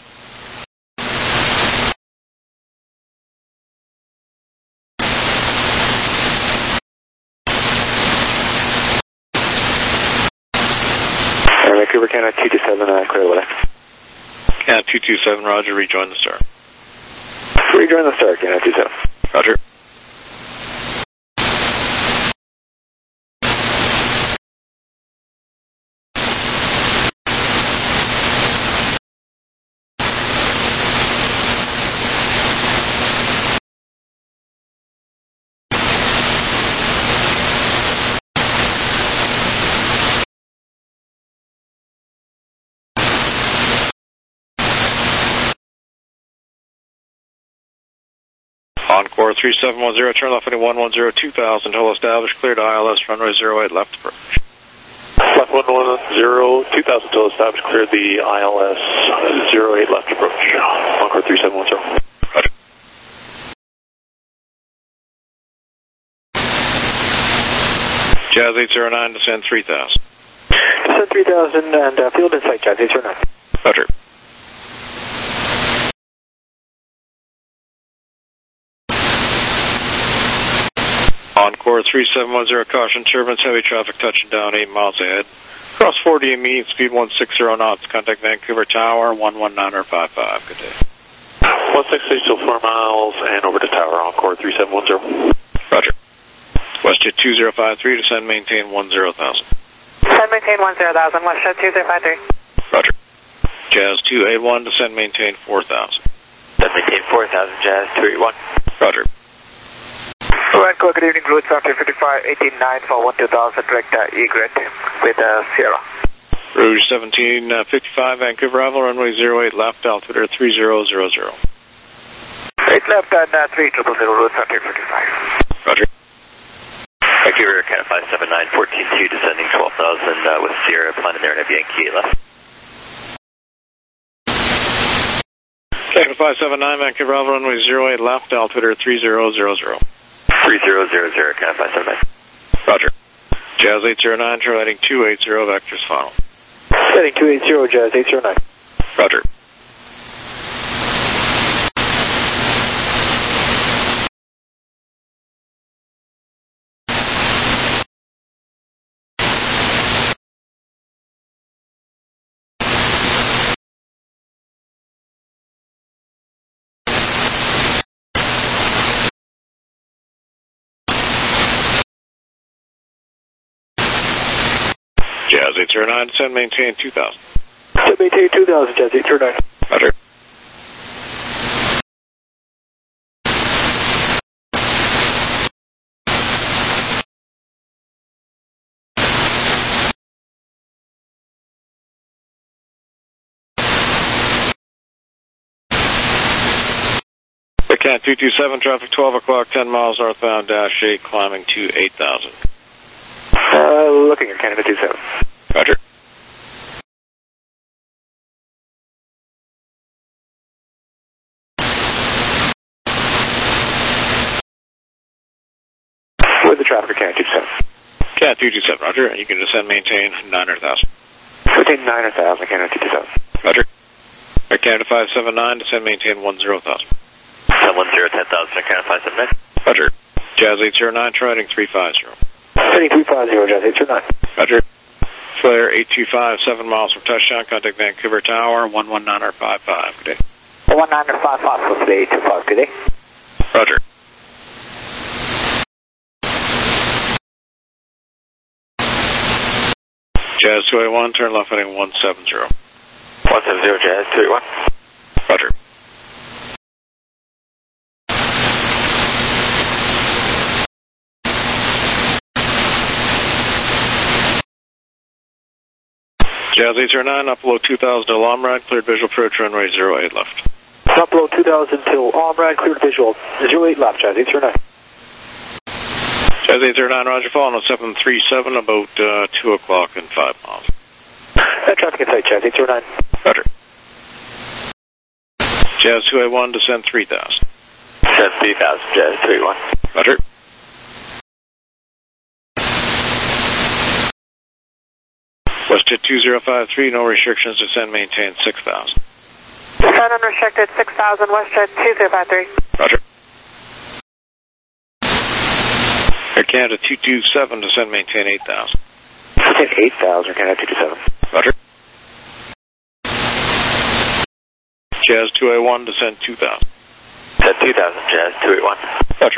S4: Vancouver, Canada two two seven, uh, clear weather.
S9: Canada two two seven, roger, rejoin the star.
S4: Rejoin the star, Canada two seven.
S9: Roger. Encore three seven one zero, turn left heading one one zero two thousand, total established, cleared I L S, runway zero eight left approach.
S4: Left one one zero two thousand, total established, cleared the I L S zero eight left approach. Encore three seven one zero.
S9: Roger. Jazz eight zero nine, descend three thousand.
S4: Descend three thousand and uh, field in sight, Jazz eight zero nine.
S9: Roger. Encore three seven one zero, caution, turbulence, heavy traffic touching down eight miles ahead. Cross forty M E, speed one six zero knots, contact Vancouver Tower, one one nine five five. Good day.
S4: one six zero, still four miles, and over to Tower, Encore three seven one zero.
S9: Roger. WestJet two zero five three, descend, maintain one zero thousand.
S5: Descend, maintain one zero thousand, WestJet two zero five three.
S9: Roger. Jazz two eight one, descend, maintain four thousand.
S10: Descend, maintain four thousand, Jazz two eight one.
S9: Roger.
S10: Vancouver, good evening, route seventeen fifty-five, eighteen nine for one two thousand, direct uh, egret with uh, Sierra.
S9: Rouge seventeen fifty-five, Vancouver Alpha, runway zero eight left, altimeter three zero zero zero.
S10: eight left and uh, three triple zero, route seventeen fifty-five.
S9: Roger.
S2: Vancouver, Canada five seven nine, fourteen two, descending twelve thousand uh, with Sierra, planning there and Yankee eight left.
S9: Canada five seven nine, Vancouver Alpha, runway zero eight left, altimeter three zero zero zero.
S2: three zero zero zero, Canada five seven nine.
S9: Roger. Jazz eight zero nine, turn heading two eight zero, vectors final.
S4: Heading two eight zero, Jazz eight zero nine.
S9: Roger. Jazz eight zero nine, descend, maintain two thousand.
S4: Descend, maintain two thousand, Jazz eight zero nine.
S9: Roger. Cat two two seven, traffic twelve o'clock, ten miles northbound, dash eight, climbing to eight thousand.
S4: Uh, looking at Canada two seven.
S9: Roger.
S4: With the traffic, Canada two seven.
S9: Cat two two seven, roger. You can descend, maintain nine hundred thousand.
S4: Maintain nine hundred thousand, Canada two two seven.
S9: Roger. Air Canada five seven nine, descend, maintain one zero thousand.
S2: Descend one zero, ten thousand, Canada five seven nine.
S9: Roger. Jazz eight zero nine, triding three five zero.
S4: Heading three five zero, Jazz eight zero nine.
S9: Roger. Flare eight two five, seven miles from touchdown, contact Vancouver Tower, one one nine five five. Good day.
S10: one nine five five for today, eight two five, good day.
S9: Roger. Jazz two eight one, turn left heading one seven zero.
S10: one seven zero, Jazz two eight one.
S9: Jazz eight zero nine, up below two thousand till Omrad, cleared visual approach runway zero eight left.
S4: Up below two thousand till Omrad, cleared visual, zero eight left, Jazz eight zero nine.
S9: Jazz eight zero nine, roger, following on seven three seven, about uh, two o'clock and five miles.
S4: Uh, traffic in sight, Jazz eight zero nine.
S9: Roger. Jazz two eight one, descend three thousand.
S10: Descend three thousand, Jazz two eight one.
S9: Roger. WestJet two zero five three, no restrictions, descend, maintain six thousand.
S5: Descend unrestricted six thousand, WestJet two zero five three.
S9: Roger. Air Canada two two seven, descend, maintain eight thousand.
S4: Maintain eight thousand, Air Canada two two seven.
S9: Roger. Jazz two eight one, descend two thousand.
S10: Descend two thousand, Jazz two eight one.
S9: Roger.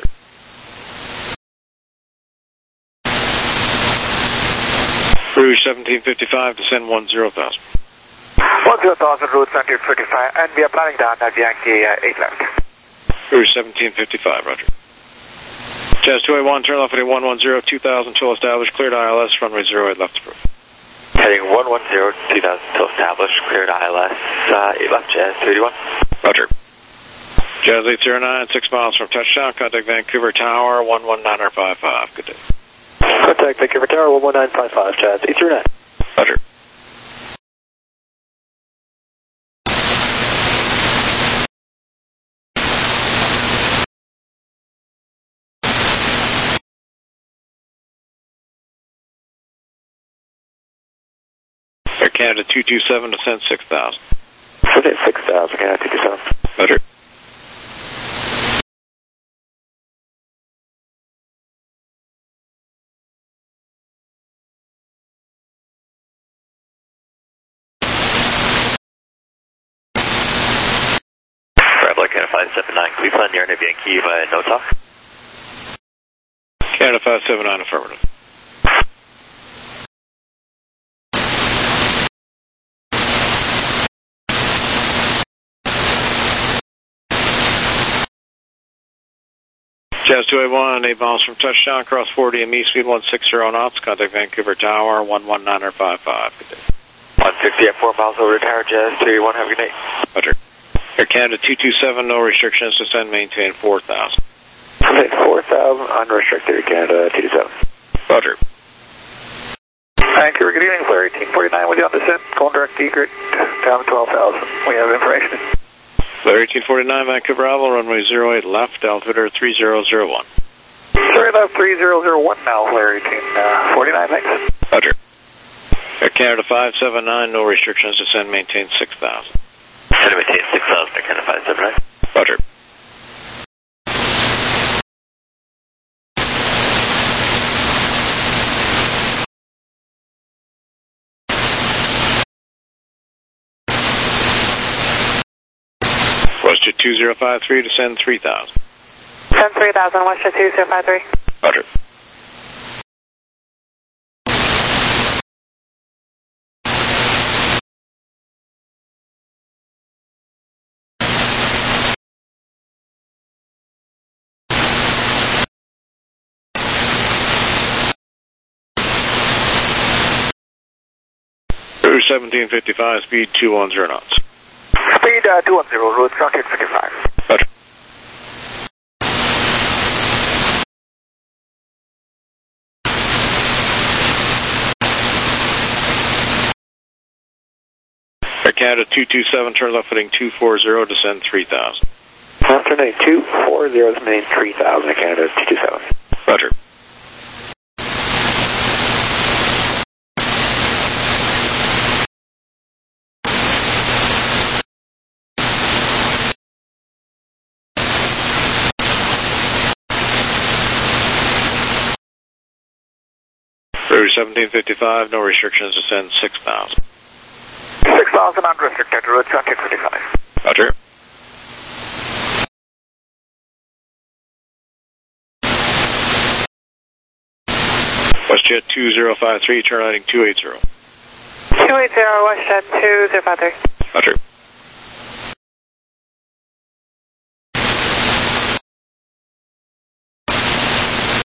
S9: Rouge seventeen fifty-five, descend one zero thousand.
S10: one zero thousand, route seventeen fifty-five, and we are planning down at Yankee uh, eight left.
S9: Rouge seventeen fifty-five, roger. Jazz two eight one, turn left heading one one zero, two thousand, till established, cleared I L S, runway zero eight left approach.
S10: Heading one one zero, two thousand, till established, cleared I L S, uh, eight left, Jazz two eighty-one.
S9: Roger. Jazz eight zero nine, six miles from touchdown, contact Vancouver Tower, one one nine five five, good day.
S4: Contact Vancouver Tower, one one nine five five, Jazz eight zero nine.
S9: Roger. Air Canada two two seven, descend six thousand.
S4: Okay, six thousand, Canada two two seven.
S9: Roger.
S10: Canada five seven nine, Cleveland, near Yankee via no talk.
S9: Canada five seven nine, affirmative. Jazz two eight one, eight miles from touchdown, cross forty M E, speed one sixty knots, contact Vancouver Tower, one one nine five five, good day.
S10: one sixty at four miles over to Tower, Jazz two eight one, have a good night.
S9: Roger. Air Canada two two seven, no restrictions, descend, maintain four thousand.
S4: Okay, four thousand, unrestricted, Air Canada two two seven.
S9: Roger.
S4: Vancouver, good evening, Flare eighteen forty-nine with you on descent, going direct egret, down twelve thousand. We have information.
S9: Flare eighteen forty-nine, Vancouver Oval, runway zero eight left, altimeter three zero zero one.
S4: Sorry, left three zero zero one now, Flare eighteen forty-nine, thanks.
S9: Roger. Air Canada five seven nine, no restrictions, descend, maintain six thousand.
S10: Descend, maintain six thousand, Air Canada five seven nine.
S9: Roger. WestJet two zero five three, descend three thousand.
S5: Descend three thousand, WestJet two zero five three.
S9: Roger. Rouge seventeen fifty-five, speed two one zero knots.
S10: Speed uh, two one zero, route seventeen fifty-five.
S9: Roger. Air Canada two two seven, turn left heading two four zero, descend three thousand.
S4: After name two four zero, main three thousand, Air Canada two two seven.
S9: Roger. Rouge seventeen fifty-five, no restrictions, descend six thousand.
S10: six thousand unrestricted, route seventeen fifty-five.
S9: Roger. WestJet two zero five three, turn heading two eighty.
S5: two eighty, WestJet two zero five three.
S9: Roger.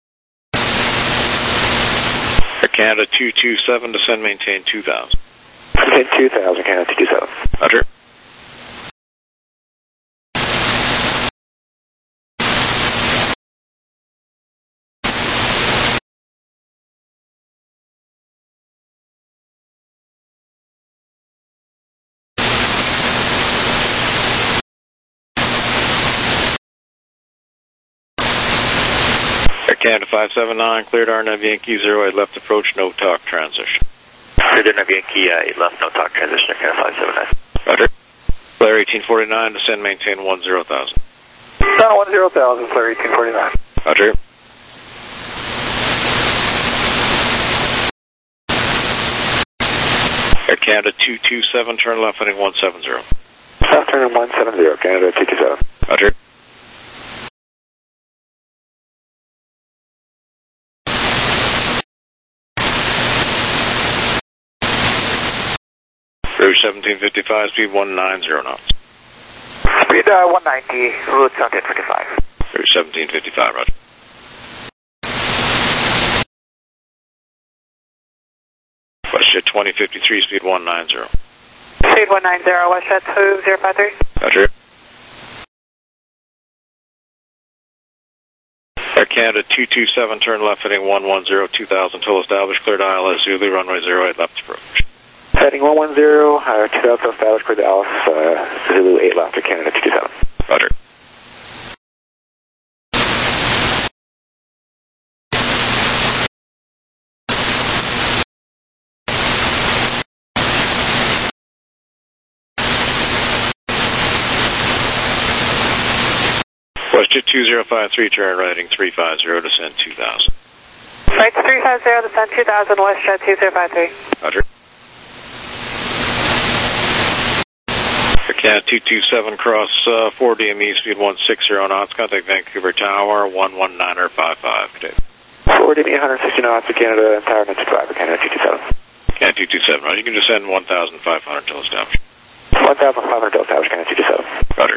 S9: Air Canada two two seven, descend, maintain two thousand.
S4: Maintain two thousand, Canada two two seven.
S9: Roger. Canada five seven nine, cleared R N A V Yankee zero eight left approach, no talk transition.
S2: Cleared R N A V Yankee uh, eight left, no talk transition, Canada five seven nine.
S9: Roger. Clear eighteen forty-nine, descend, maintain one zero thousand.
S4: Down one zero thousand, clear eighteen forty-nine.
S9: Roger. Air Canada two two seven, turn left heading one seven zero.
S4: Left turn one seven zero, Canada two two seven.
S9: Roger. Route seventeen fifty-five, speed one nine zero knots.
S10: Speed uh, one ninety, route seventeen fifty-five.
S9: Route seventeen fifty-five, roger. WestJet twenty fifty-three, speed one nine zero.
S5: Speed one nine zero, WestJet two zero five three.
S9: Roger. Air Canada two two seven, turn left heading one one zero, two thousand, total established, cleared I L S Zulu, runway zero eight left approach.
S4: Heading one one zero, uh, two thousand established, cleared the Alice, uh, Zulu eight left to Canada two two seven.
S9: Roger. WestJet two zero five three, turn right heading three five zero, descend two thousand.
S5: Right to three five zero, descend two thousand, WestJet two zero five three.
S9: Roger. Air Canada two two seven, cross uh, four D M E, speed one six zero knots, contact Vancouver Tower, one one nine five five. Good day.
S4: four D M E, one hundred sixty knots to Canada, Tower nine two five, Canada two two seven.
S9: Canada two two seven, right. You can descend one thousand five hundred till established.
S4: one thousand five hundred till established, Canada two two seven.
S9: Roger.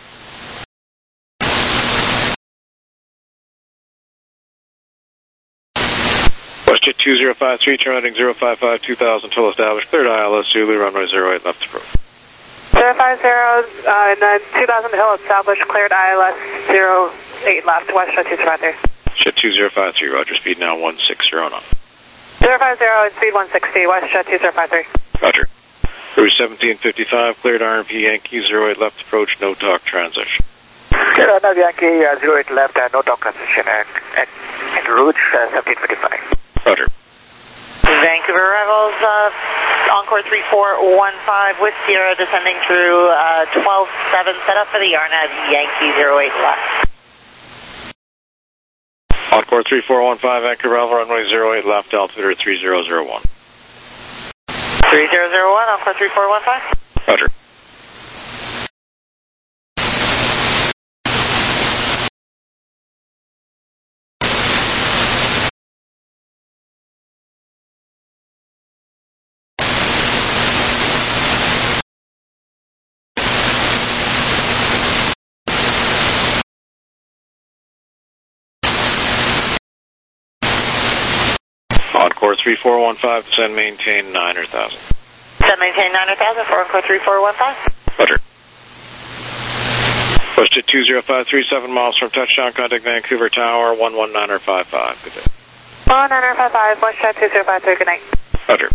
S9: WestJet two zero five three, turn heading zero five five, two thousand, till established, cleared I L S Zulu, runway zero eight left approach.
S5: zero five zero, uh, nine, two thousand hill established, cleared I L S zero eight left, WestJet two zero five three.
S9: Jet two zero five three, roger, speed now one six zero knots.
S5: zero five zero, speed one sixty, WestJet two zero five three.
S9: Roger. Route seventeen fifty-five, cleared R N P Yankee zero eight left approach, no talk transition.
S10: Cleared R N A V Yankee uh, zero eight left and no talk transition and, and, and route uh, seventeen fifty-five.
S9: Roger.
S11: Vancouver arrivals, uh, Encore three four one five with Sierra descending through uh, twelve seven, set up for the R N A V Yankee zero eight left.
S9: Encore three four one five, Vancouver Alpha, runway zero eight left, altimeter three zero zero one.
S11: three zero zero one, Encore three four one five.
S9: Roger. Encore three four one five, descend, maintain nine thousand.
S11: Descend, maintain nine thousand for Encore three four one five.
S9: Roger. WestJet two zero five three, seven miles from touchdown, contact Vancouver Tower, one one nine five five. Good day.
S5: one nine five five, WestJet two zero five three, good night.
S9: Roger.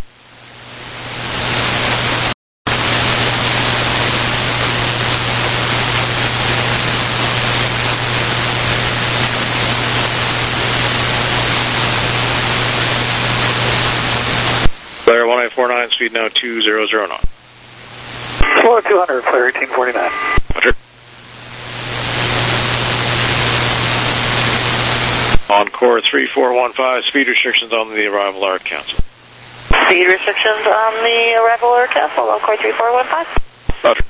S9: Clear one eight four nine, speed now two zero zero knots.
S4: Floor two hundred, clear eighteen forty-nine.
S9: Roger. Encore three four one five, speed restrictions on the arrival are canceled.
S11: Speed restrictions on the arrival are canceled, Encore three four one five.
S9: Roger.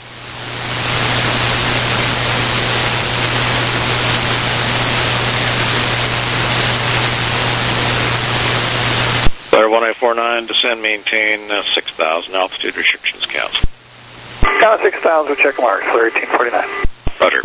S9: Clear one eight four nine, descend, maintain uh, six thousand, altitude restrictions canceled.
S4: Count six thousand, check mark, clear eighteen forty-nine.
S9: Roger.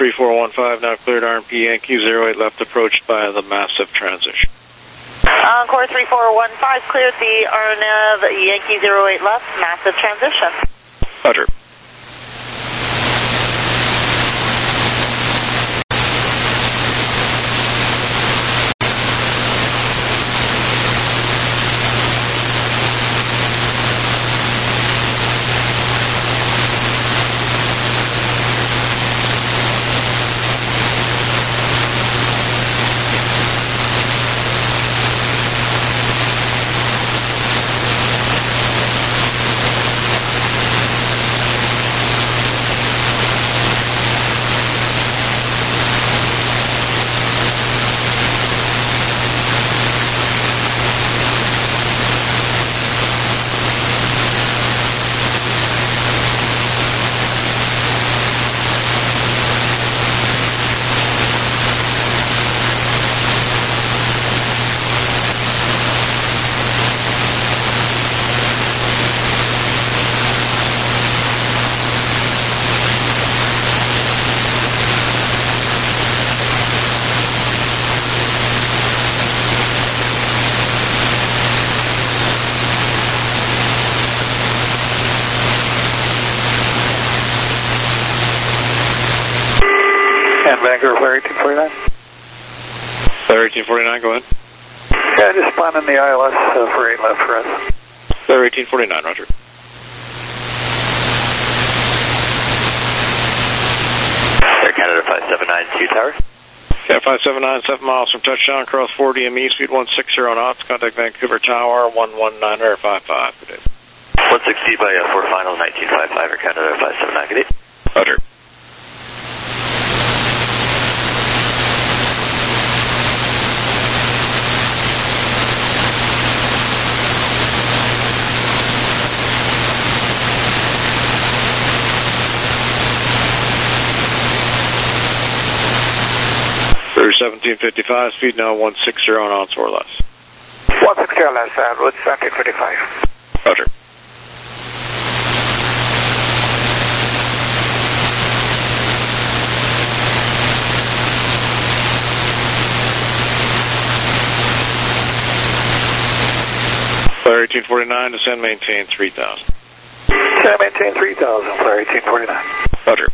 S9: three four one five, now cleared R M P Yankee zero eight left, approached by the massive transition.
S11: Encore three four one five, cleared the R N A V Yankee zero eight left, massive transition.
S9: Roger.
S4: Vancouver, Flare eighteen forty-nine.
S9: Flare eighteen forty-nine, go ahead.
S4: Yeah, just spawn in the I L S uh, for eight left for us.
S9: Flare eighteen forty-nine, roger.
S2: Air Canada five seven nine, Q Tower.
S9: Yeah, five seven nine, seven miles from touchdown, cross four D M E, speed one six zero knots, contact Vancouver Tower, one one nine five five. Good day.
S2: one sixty by uh, four final, nineteen fifty-five, Air Canada five seven nine, good day.
S9: Roger. seventeen fifty-five, speed now one sixty knots or less.
S4: one sixty or less, uh, route seventeen fifty-five.
S9: Roger. Flare eighteen forty-nine, descend, maintain three thousand.
S4: Descend, maintain three thousand, Flare eighteen forty-nine.
S9: Roger.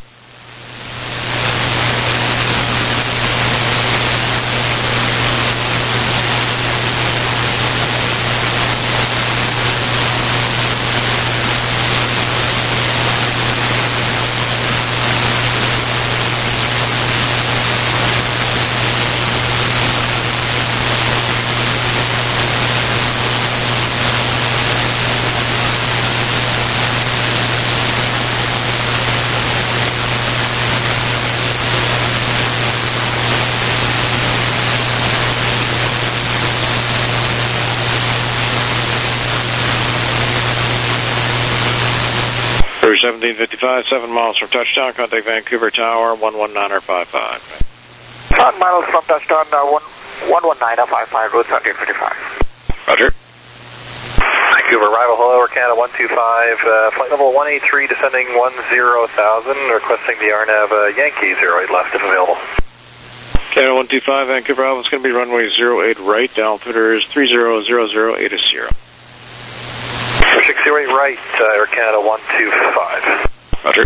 S9: seventeen fifty-five, seven miles from touchdown, contact Vancouver Tower, one one nine five five.
S4: seven miles from touchdown, uh, one one nine five five, route seventeen fifty-five.
S9: Roger.
S2: Vancouver arrival, hello, Air Canada one two five, uh, flight level one eight three, descending one zero thousand, requesting the R N A V uh, Yankee zero eight left if available.
S9: Canada one two five, Vancouver Alpha, it's going to be runway zero eight right, altimeter is three zero zero zero eight zero.
S2: six zero eight right, uh, Air Canada one two five.
S9: Roger.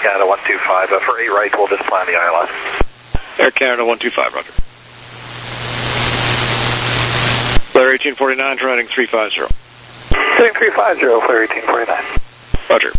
S2: Canada one two five. Uh, for eight right, we'll just plan the I L S.
S9: Air Canada one two five, roger. Flare eighteen forty-nine, trending three five zero.
S4: Heading three five zero, Flare eighteen forty-nine.
S9: Roger.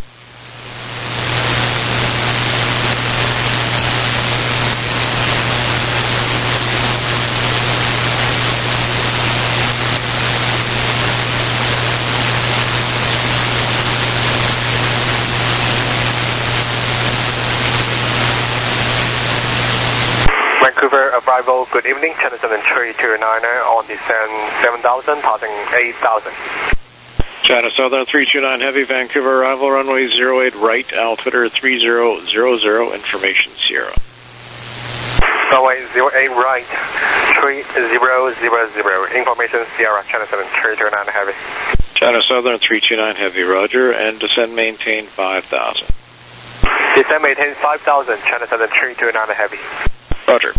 S2: Vancouver arrival, good evening, Channel seven three two niner on descent seven thousand, passing eight thousand.
S9: China Southern three two nine Heavy, Vancouver arrival, runway zero eight right, altimeter three zero zero zero, information Sierra.
S2: Runway zero eight right, three zero zero zero, information Sierra, Channel seven three two nine Heavy.
S9: China Southern three two nine Heavy, roger, and descend maintain five thousand.
S2: Descend maintain five thousand, Channel seven three two nine Heavy.
S9: Roger.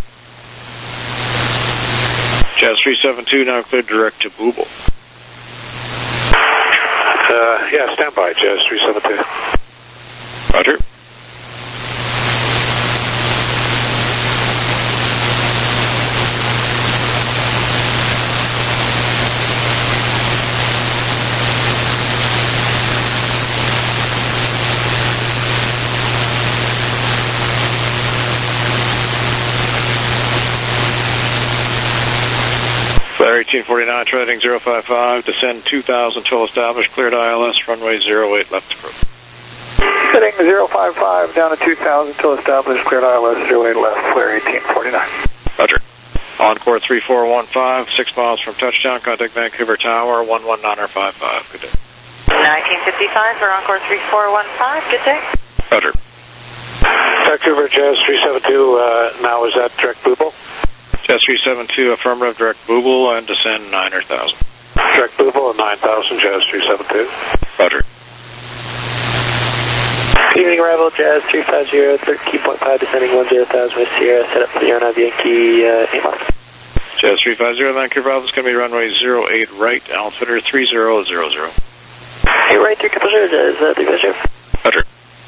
S9: Jazz three seven two now cleared direct to Booble.
S4: Uh, yeah, stand by, Jazz three seven two.
S9: Roger. Flare eighteen forty-nine, trending zero five five, descend two thousand till established, cleared I L S, runway zero eight left approach.
S4: Heading zero five five, down to two thousand till established, cleared I L S, zero eight left, Flare eighteen forty-nine.
S9: Roger. Encore three four one five, six miles from touchdown, contact Vancouver Tower, one one nine five five, good day.
S11: nineteen fifty-five for Encore three four one five, good day.
S9: Roger.
S4: Vancouver, Jazz three seven two, uh, now is that direct Booble?
S9: Jazz three seven two, affirmative, direct Booble, and descend nine thousand.
S4: Direct Booble and nine thousand, Jazz three seven two.
S9: Roger.
S12: Evening arrival, Jazz three five zero, thirteen point five, descending one zero thousand with Sierra, set up for the R nine Yankee, uh, eight miles.
S9: Jazz three five zero, Vancouver Alpha, is going to be runway zero eight right, altimeter three zero zero zero.
S12: Hey, right, three triple zero, Jazz, uh, three five zero.
S9: Roger.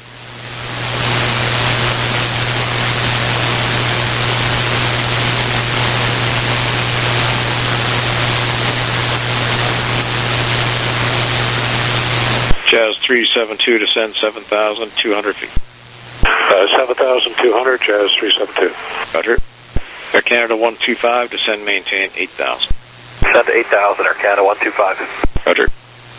S9: Jazz three seven two, descend seven thousand two hundred feet.
S4: Uh, seven thousand two hundred, Jazz three seven two.
S9: Roger. Air Canada one two five, descend maintain eight thousand.
S2: Descend to eight thousand, Air Canada one two five.
S9: Roger.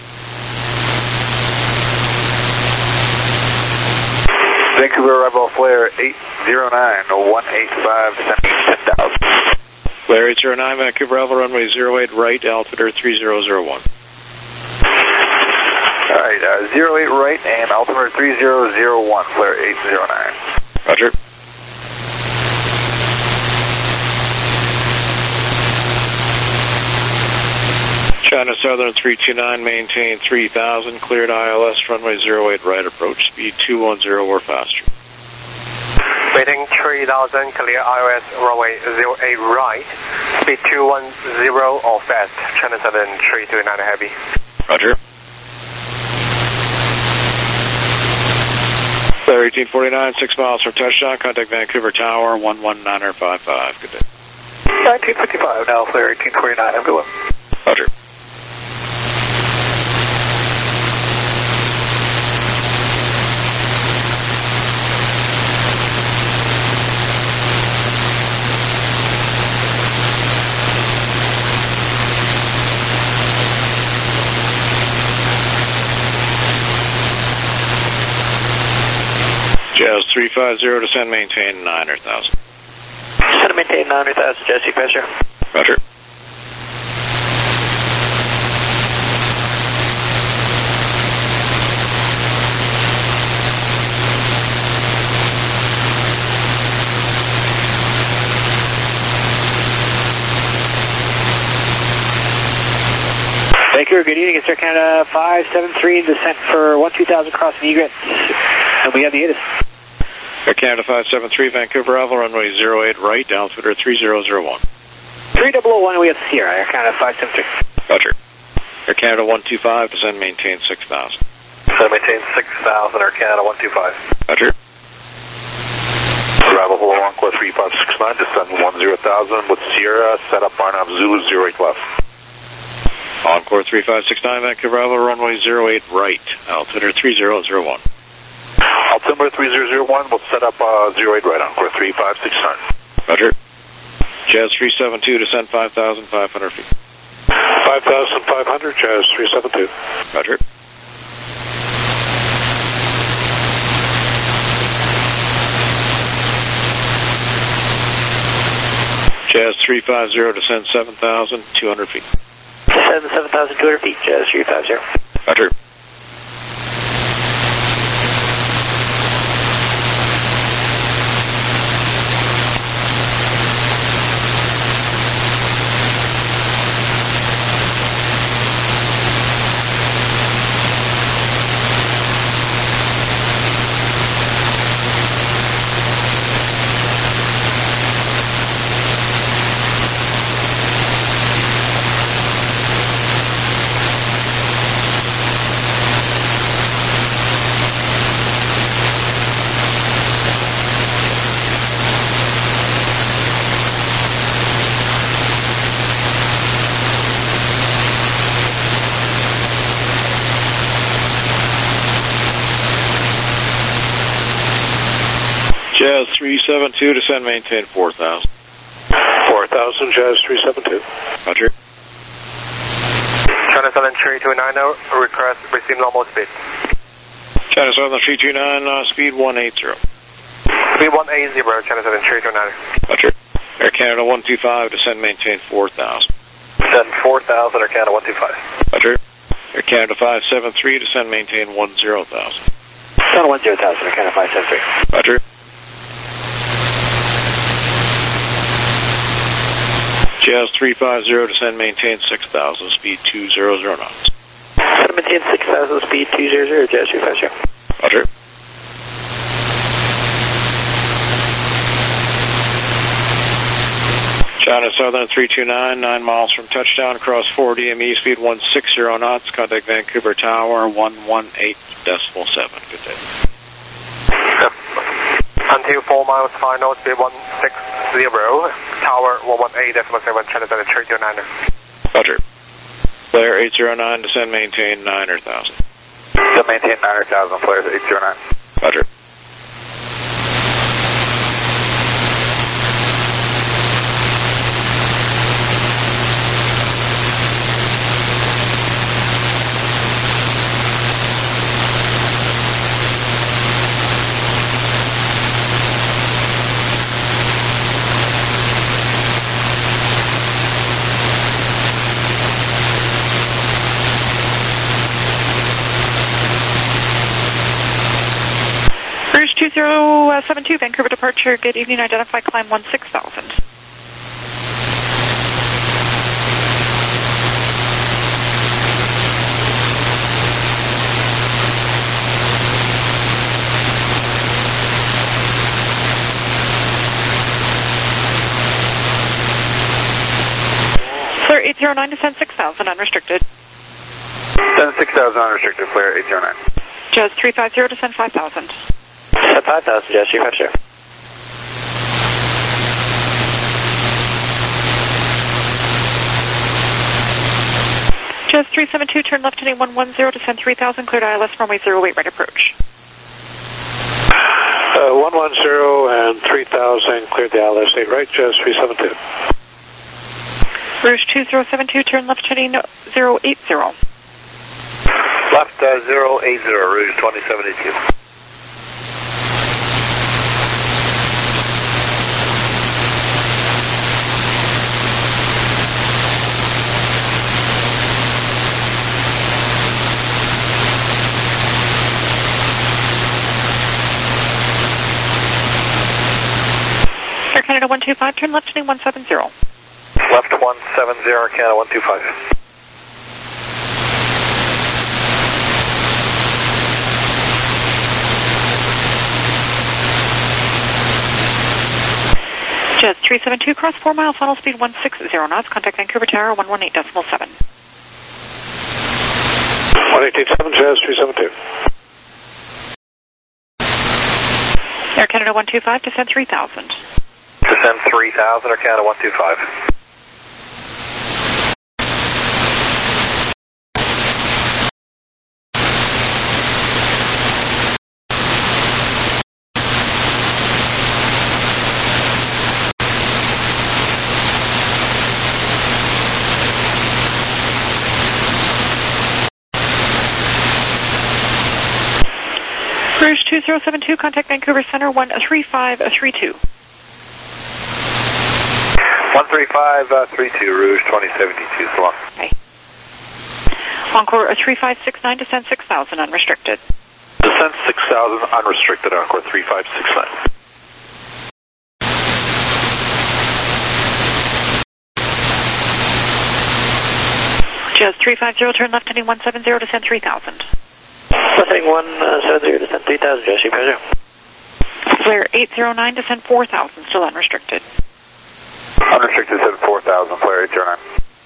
S3: Vancouver arrival, flare eight zero nine, one eight five, descending ten thousand.
S9: Flare eight zero nine, Vancouver Alpha, runway zero eight right, altimeter three zero zero one.
S3: Alright, uh, zero eight right and altimeter three zero zero one, flare eight zero nine.
S9: Roger. China Southern three two nine, maintain three thousand, cleared I L S, runway zero eight right approach, speed two one zero or faster.
S2: Waiting three thousand, clear I O S, runway zero eight right, speed two one zero or fast, China seven three two nine Heavy.
S9: Roger. Flare eighteen forty-nine, six miles from touchdown, contact Vancouver Tower, one one nine five five, good day.
S4: nineteen fifty-five, now flare eighteen forty-nine, have a good one.
S9: Roger. Jazz three five zero, descend maintain nine thousand.
S12: Descend maintain nine thousand, Jazz three five zero.
S9: Roger.
S12: Vancouver, good evening. It's Air Canada five seven three, descent for one two thousand crossing egrets. And we have the A T I S.
S9: Air Canada five seven three, Vancouver Alpha, runway zero eight right, altimeter three zero zero one.
S12: three zero zero one, we have Sierra, Air Canada five seven three.
S9: Roger. Air Canada one two five, descend maintain six thousand.
S2: Descend maintain six thousand, Air Canada one two five.
S9: Roger.
S8: Arrival hello, Encore three five six nine, descend one zero thousand with Sierra, set up R N A V Zulu zero eight left.
S9: Encore three five six nine, Vancouver Bravo, runway zero eight right, altimeter three zero zero one.
S8: Altimeter three zero zero one, we'll set up uh, zero eight right, Encore three five six nine.
S9: Roger. Jazz three seven two, descend five thousand five hundred feet.
S8: five thousand five hundred, Jazz three seven two.
S9: Roger. Jazz three five zero, descend seven thousand two hundred feet.
S12: Descend seven thousand two hundred feet, Jazz three five zero.
S9: Roger. Jazz three seven two, descend, maintain four thousand.
S8: four thousand, Jazz three seven two.
S9: Roger.
S2: China Southern three two nine, request, receive normal speed.
S9: China Southern three two nine, uh, speed one eighty.
S2: Speed one eighty, China Southern three two nine.
S9: Roger. Air Canada one two five, descend, maintain four thousand.
S2: Descend four thousand, Air Canada one two five.
S9: Roger. Air Canada five seven three, descend, maintain one zero thousand.
S12: Descend one zero thousand, Air Canada five seven three.
S9: Roger. Jazz three five zero, descend, maintain six thousand, speed two zero zero knots.
S12: Descend, maintain six thousand, speed two zero zero, Jazz three five zero.
S9: Roger. China Southern three two nine, nine miles from touchdown, cross four D M E, speed one sixty knots, contact Vancouver Tower one one eight decimal seven. Good day.
S2: Yep. Until four miles final, speed one sixty, tower one one eight decimal seven, China Southern three two nine.
S9: Roger. Flare eight zero nine, descend, maintain nine thousand.
S3: Descend, maintain nine thousand, Flare eight zero nine.
S9: Roger.
S7: zero seven two, Vancouver departure, good evening, identify climb one six thousand. Flare eight zero nine, descend six thousand, unrestricted.
S3: Descend six thousand, unrestricted, Flare eight zero nine.
S7: Jazz three five zero, descend five thousand.
S12: Descend five thousand, Jazz three five zero.
S7: Jazz three seven two, turn left heading one one zero, descend three thousand, cleared I L S, runway zero eight, right approach.
S8: Uh, one one zero and three thousand, cleared the I L S eight right, Jazz three seven two.
S7: Rouge two zero seven two, turn left heading zero eight zero.
S2: Left uh, zero eight zero, Rouge twenty seventy-two.
S7: Air Canada one two five, turn left heading one seven zero.
S2: Left one seven zero, Canada one two five.
S7: Jazz three seven two, cross four mile, final speed one sixty knots, contact Vancouver Tower one one eight decimal seven.
S8: one eight eight seven, Jazz three seven two.
S7: Air Canada one two five, descend three thousand.
S2: Descend three thousand, Air Canada one two five.
S7: Rouge two zero seven two, contact Vancouver Center one three five three two.
S2: one three five three two, Rouge twenty seventy-two, so long.
S7: Okay. Encore three five six nine, descend six thousand, unrestricted.
S8: Descend six thousand, unrestricted, Encore three five six nine.
S7: Just three five zero, turn left heading one seven zero, descend three thousand.
S12: Left heading one seven zero, descend three thousand, Jesse, pleasure.
S7: Flare eight zero nine, descend four thousand, still unrestricted.
S8: Unrestricted, descend four thousand, flare eight zero nine.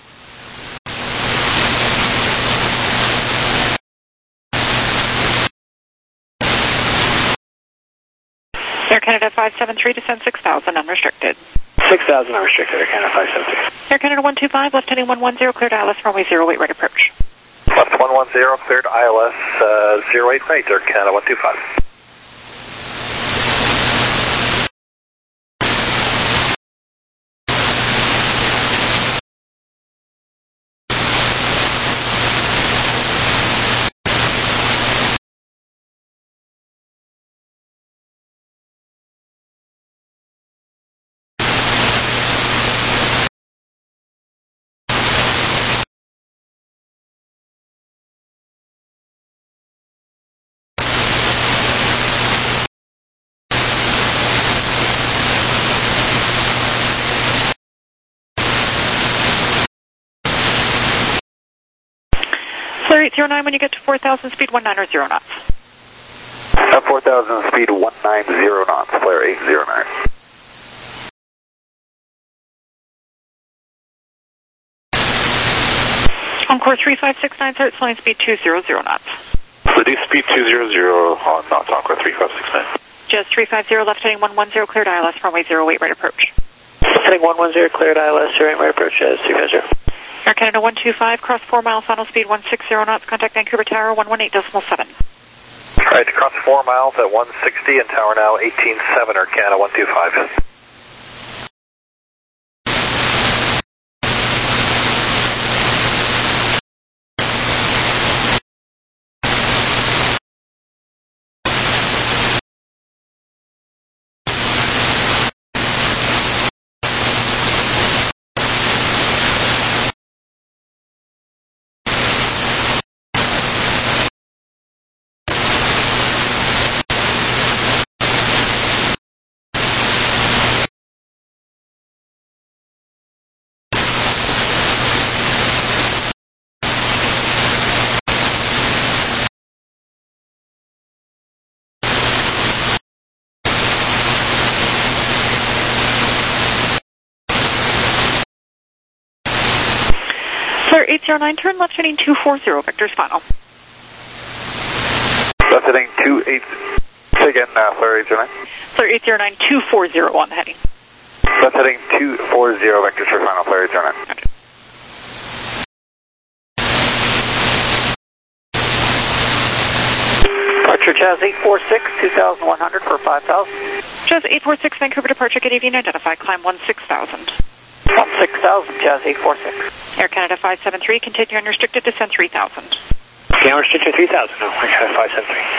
S7: Air Canada five seven three, descend six thousand, unrestricted.
S12: six thousand, unrestricted, Air Canada five seven three.
S7: Air Canada one two five, left heading one one zero, cleared I L S, runway zero eight, right approach.
S2: Left one one zero, cleared I L S uh, zero eight right, Air Canada one two five.
S7: Flare eight zero nine, when you get to four thousand, speed one nine zero knots.
S8: At four thousand, speed one nine zero knots, flare eight zero nine.
S7: Encore three five six nine, start slowing speed two hundred knots.
S8: Reduce speed two hundred on knots, Encore three five six nine.
S7: Just three five zero, left heading one one zero, cleared I L S, runway zero eight, right approach.
S12: Heading one one zero, cleared I L S, zero eight, right approach, as two five zero.
S7: Air Canada one two five, cross four miles, final speed one sixty knots, contact Vancouver Tower one one eight point seven.
S2: Alright, across four miles at one sixty and tower now eighteen seven, Air Canada one two five.
S7: Flare eight zero nine, turn left heading two four zero, vectors final.
S8: Left heading two eight, say again, uh, flare eight zero nine.
S7: Flare eight zero nine, two four zero on the heading.
S8: Left heading two four zero, vectors for final, flare eight zero nine.
S7: Okay.
S12: Departure Chaz eight four six, two thousand one hundred for five thousand.
S7: Chaz eight four six, Vancouver departure, get avian identified, climb one six thousand.
S12: one six thousand, Chaz eight four six.
S7: Air Canada five seven three, continue unrestricted, descend three thousand.
S12: Okay, unrestricted three thousand, no, Air Canada five seven three.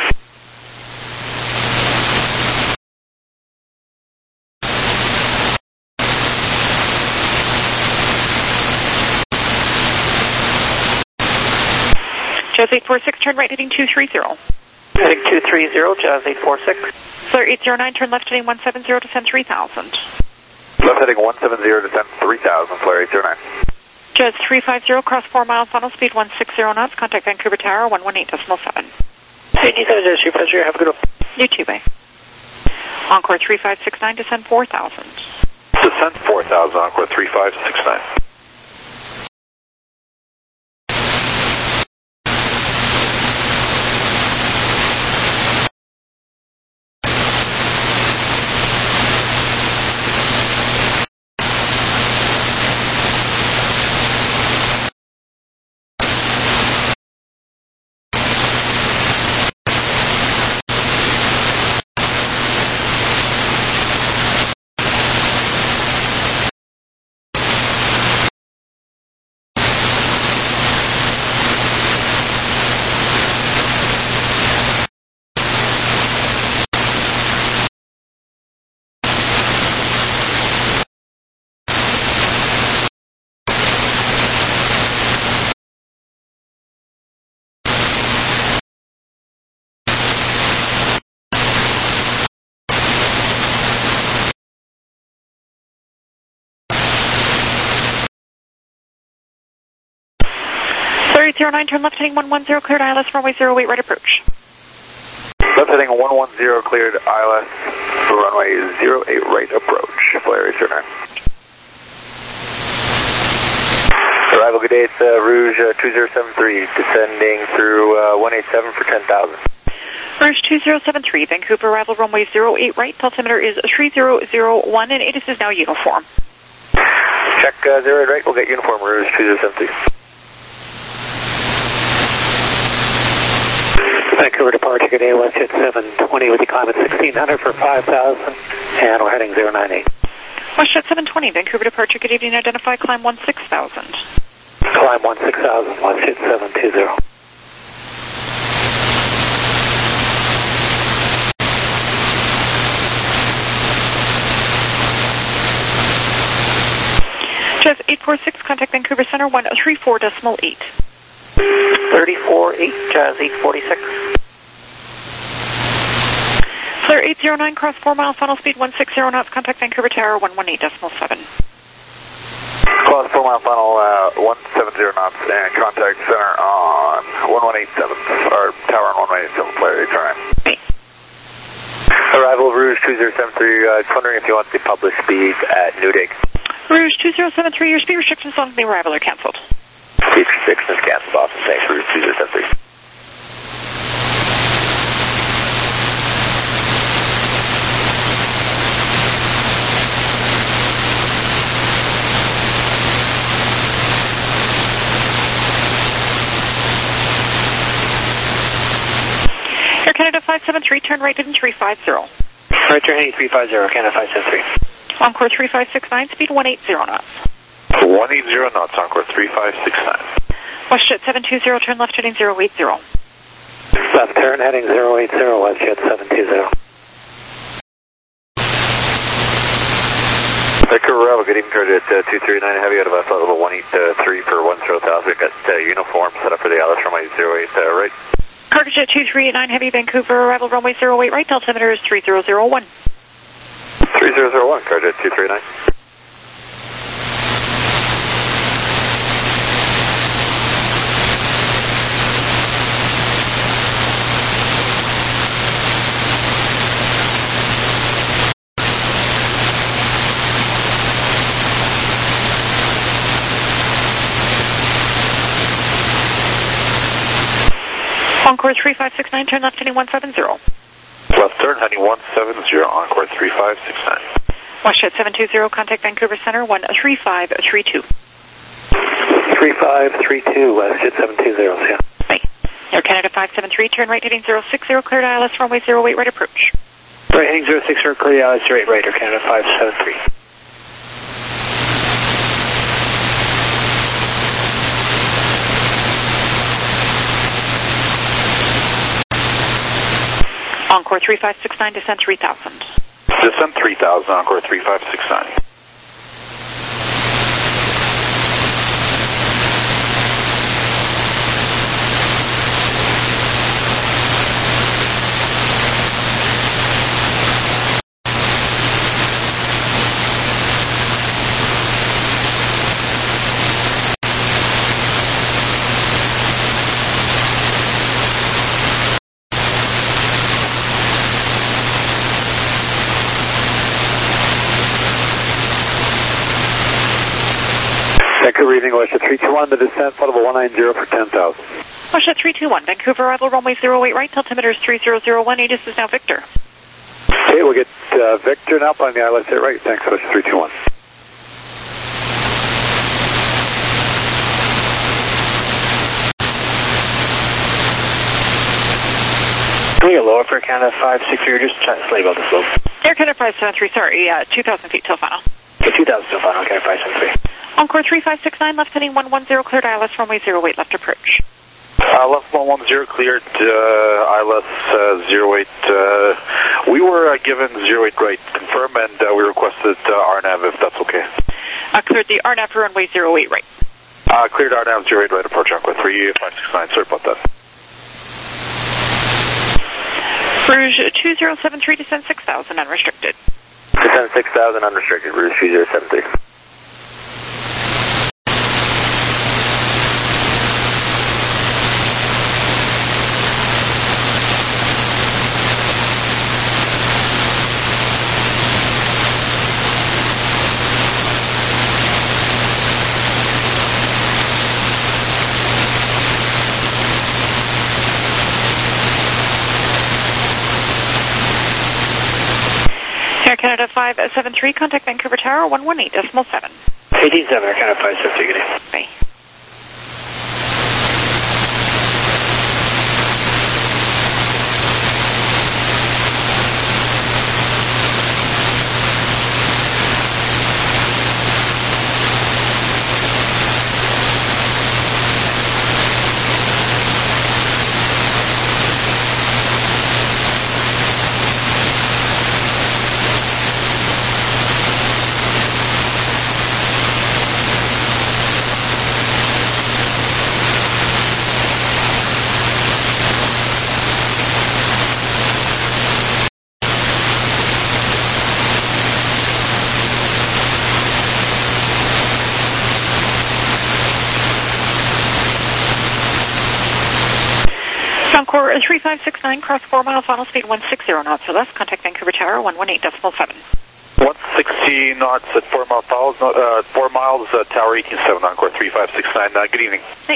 S7: Jazz eight four six, turn right heading two three zero.
S12: Heading two three zero, Jazz eight four six.
S7: Flare eight zero nine, turn left heading one seven zero, descend three thousand.
S8: Left heading one seven zero, descend three thousand, flare eight zero nine.
S7: Jazz three five zero, cross four miles, final speed one sixty knots, contact Vancouver Tower one one eight point seven.
S12: Hey, G seven, Jazz, pleasure, have a good one.
S7: You too, bye. Encore three five six nine, descend four thousand.
S8: Descend four thousand, Encore three five six nine.
S7: zero nine, turn left heading one one zero, cleared I L S, runway zero eight, right approach.
S2: Left heading one one zero, cleared I L S, runway zero eight, right approach. Flare zero nine. Arrival, good day, it's uh, Rouge uh, two zero seven three, descending through uh, one eight seven for ten thousand.
S7: Rouge two zero seven three, Vancouver arrival, runway zero eight right, altimeter is three zero zero one, and A T I S is now uniform.
S2: Check uh, zero eight right, we'll get uniform, Rouge two zero seven three.
S12: Vancouver departure, good day, Westjet seven twenty with the climb at sixteen hundred for five thousand, and we're heading zero nine eight.
S7: Westjet seven twenty, Vancouver departure, good evening, identify, climb one six thousand.
S12: Climb one six thousand, Westjet seven two zero.
S7: Jazz eight four six, contact Vancouver Center, one three four decimal eight.
S12: thirty-four eight, Jazz eight forty-six.
S7: Flare eight zero nine, cross four mile, final speed one six zero knots, contact Vancouver Tower, one one eight decimal seven.
S2: Cross four mile final, uh, one seven zero knots, and contact center on one one eight seven, or tower on one one eight seven, Flare eight zero nine. Arrival Rouge two zero seven three, uh, just wondering if you want the published speed at Newdig.
S7: Rouge two zero seven three, your speed restrictions on the arrival are cancelled.
S2: Speed restrictions canceled, awesome, thanks, Rouge two zero seven three.
S7: Air Canada five seven three, turn right heading three five zero.
S12: Right turn heading three five zero, Canada five seven three.
S7: Encore three five six nine, speed one eight zero knots.
S8: one eight zero knots, Encore three five six nine.
S7: Westjet seven two zero, turn left heading zero eight zero.
S12: Left turn heading zero eight zero, Westjet seven two zero.
S2: Vancouver Arrival, good evening, target uh, two three nine heavy out of a flight level one eight three for one zero thousand. We've got uh, uniform set up for the I L S runway zero eight uh, right.
S7: Cargojet two three eight nine heavy, Vancouver arrival, runway zero eight right, altimeter is three zero zero one.
S2: three zero zero one, Cargojet two three nine.
S7: Encore three five six nine, turn left heading one seven zero.
S8: Left turn heading one seven zero, Encore three five six nine.
S7: Westjet seven two zero, contact Vancouver Center, one three five three two.
S12: three five three two, Westjet seven two zero, yeah.
S7: Bye. Air Canada five seven three, turn right heading zero six zero, cleared I L S, runway zero eight, right approach.
S12: Right heading zero six zero, cleared I L S, zero eight right, Air Canada five seven three.
S7: Encore three five six nine, descent three thousand.
S8: Descent three thousand, Encore three five six nine.
S6: Vancouver evening, Westjet three two one, the descent, flight level one nine zero for ten thousand.
S7: Westjet three two one, Vancouver arrival, runway zero eight right, altimeter is three zero zero one, A T I S is now Victor.
S6: Okay, we'll get uh, Victor now on the I L S eight right, thanks, Westjet three two one.
S12: Can we get lower for Canada five six three, just trying to slave out the slope.
S7: Air Canada five seven three, sorry, uh, two thousand feet till final.
S12: Okay, two thousand still final, Canada five seven three.
S7: Encore three five six nine, left heading one one zero, cleared I L S, runway zero eight, left approach.
S8: Uh, left one one zero, cleared uh, I L S uh, zero eight. Uh, we were uh, given zero eight right, confirm, and uh, we requested uh, R NAV if that's okay.
S7: Uh, cleared the R NAV for runway zero eight right.
S8: Uh, cleared R NAV zero eight right, approach Encore three five six nine, sorry about that.
S7: Rouge two zero seven three, descend six thousand, unrestricted.
S2: Descend six thousand, unrestricted, Rouge two zero seven three.
S7: five seven three, contact Vancouver Tower, one one eight decimal seven.
S12: eighteen seven, I count five seven three, good day.
S7: Bye. Encore three five six nine, cross four mile, final speed one sixty knots or less, contact Vancouver Tower, one one eight decimal seven.
S8: one sixty knots at four mile miles, uh, four miles, uh, Tower eighteen seven, Encore three five six nine. Uh, good evening.
S7: Hey.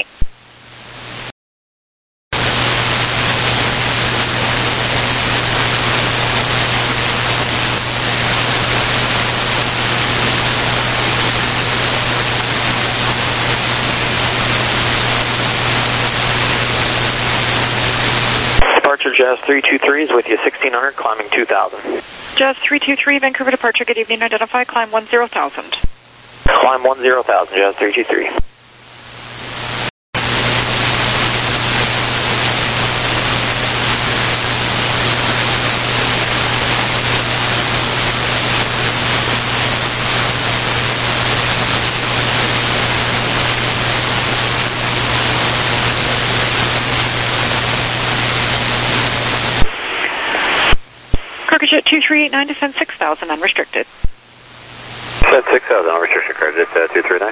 S13: Departure Jazz three two three is with you, sixteen hundred, climbing two thousand.
S7: Jazz three two three, Vancouver departure, good evening, identify, climb one zero thousand.
S13: Climb one zero thousand, Jazz three two three.
S7: Cargojet two three eight nine, descend six thousand, unrestricted.
S2: Descend six thousand, unrestricted, Cargojet uh, two three nine.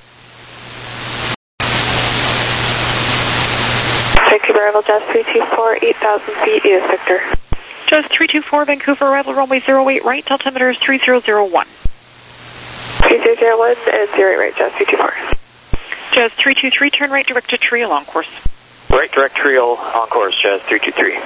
S5: Vancouver arrival, Jazz three two four, eight thousand feet, E S Victor.
S7: Jazz three two four, Vancouver arrival, runway zero eight right, altimeter is three zero zero one.
S5: three zero zero one and zero eight right, Jazz three two four.
S7: Jazz three two three, turn right direct to Trial on course.
S13: Right direct Trial on course, Jazz three two three.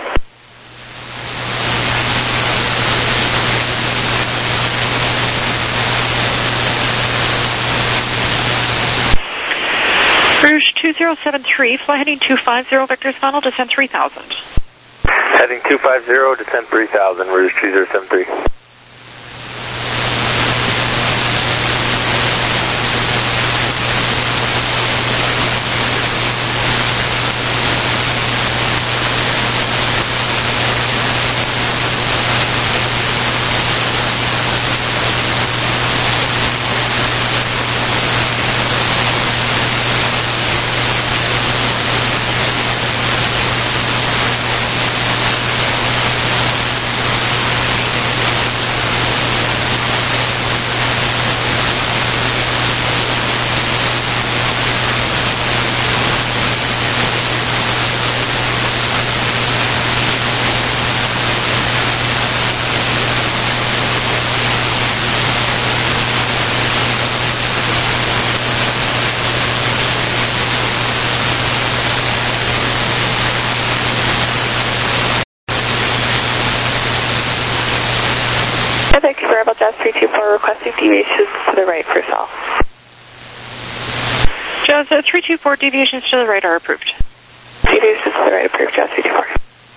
S7: Rouge two zero seven three, fly heading two five zero, vectors final, descend three thousand.
S2: Heading two five zero, descend three thousand, Rouge two zero seven three.
S5: Vancouver arrival, Jazz three two four, requesting deviations to the right for south.
S7: Jazz uh, three two four, deviations to the right are approved.
S5: Deviations to the right approved, Jazz three two four.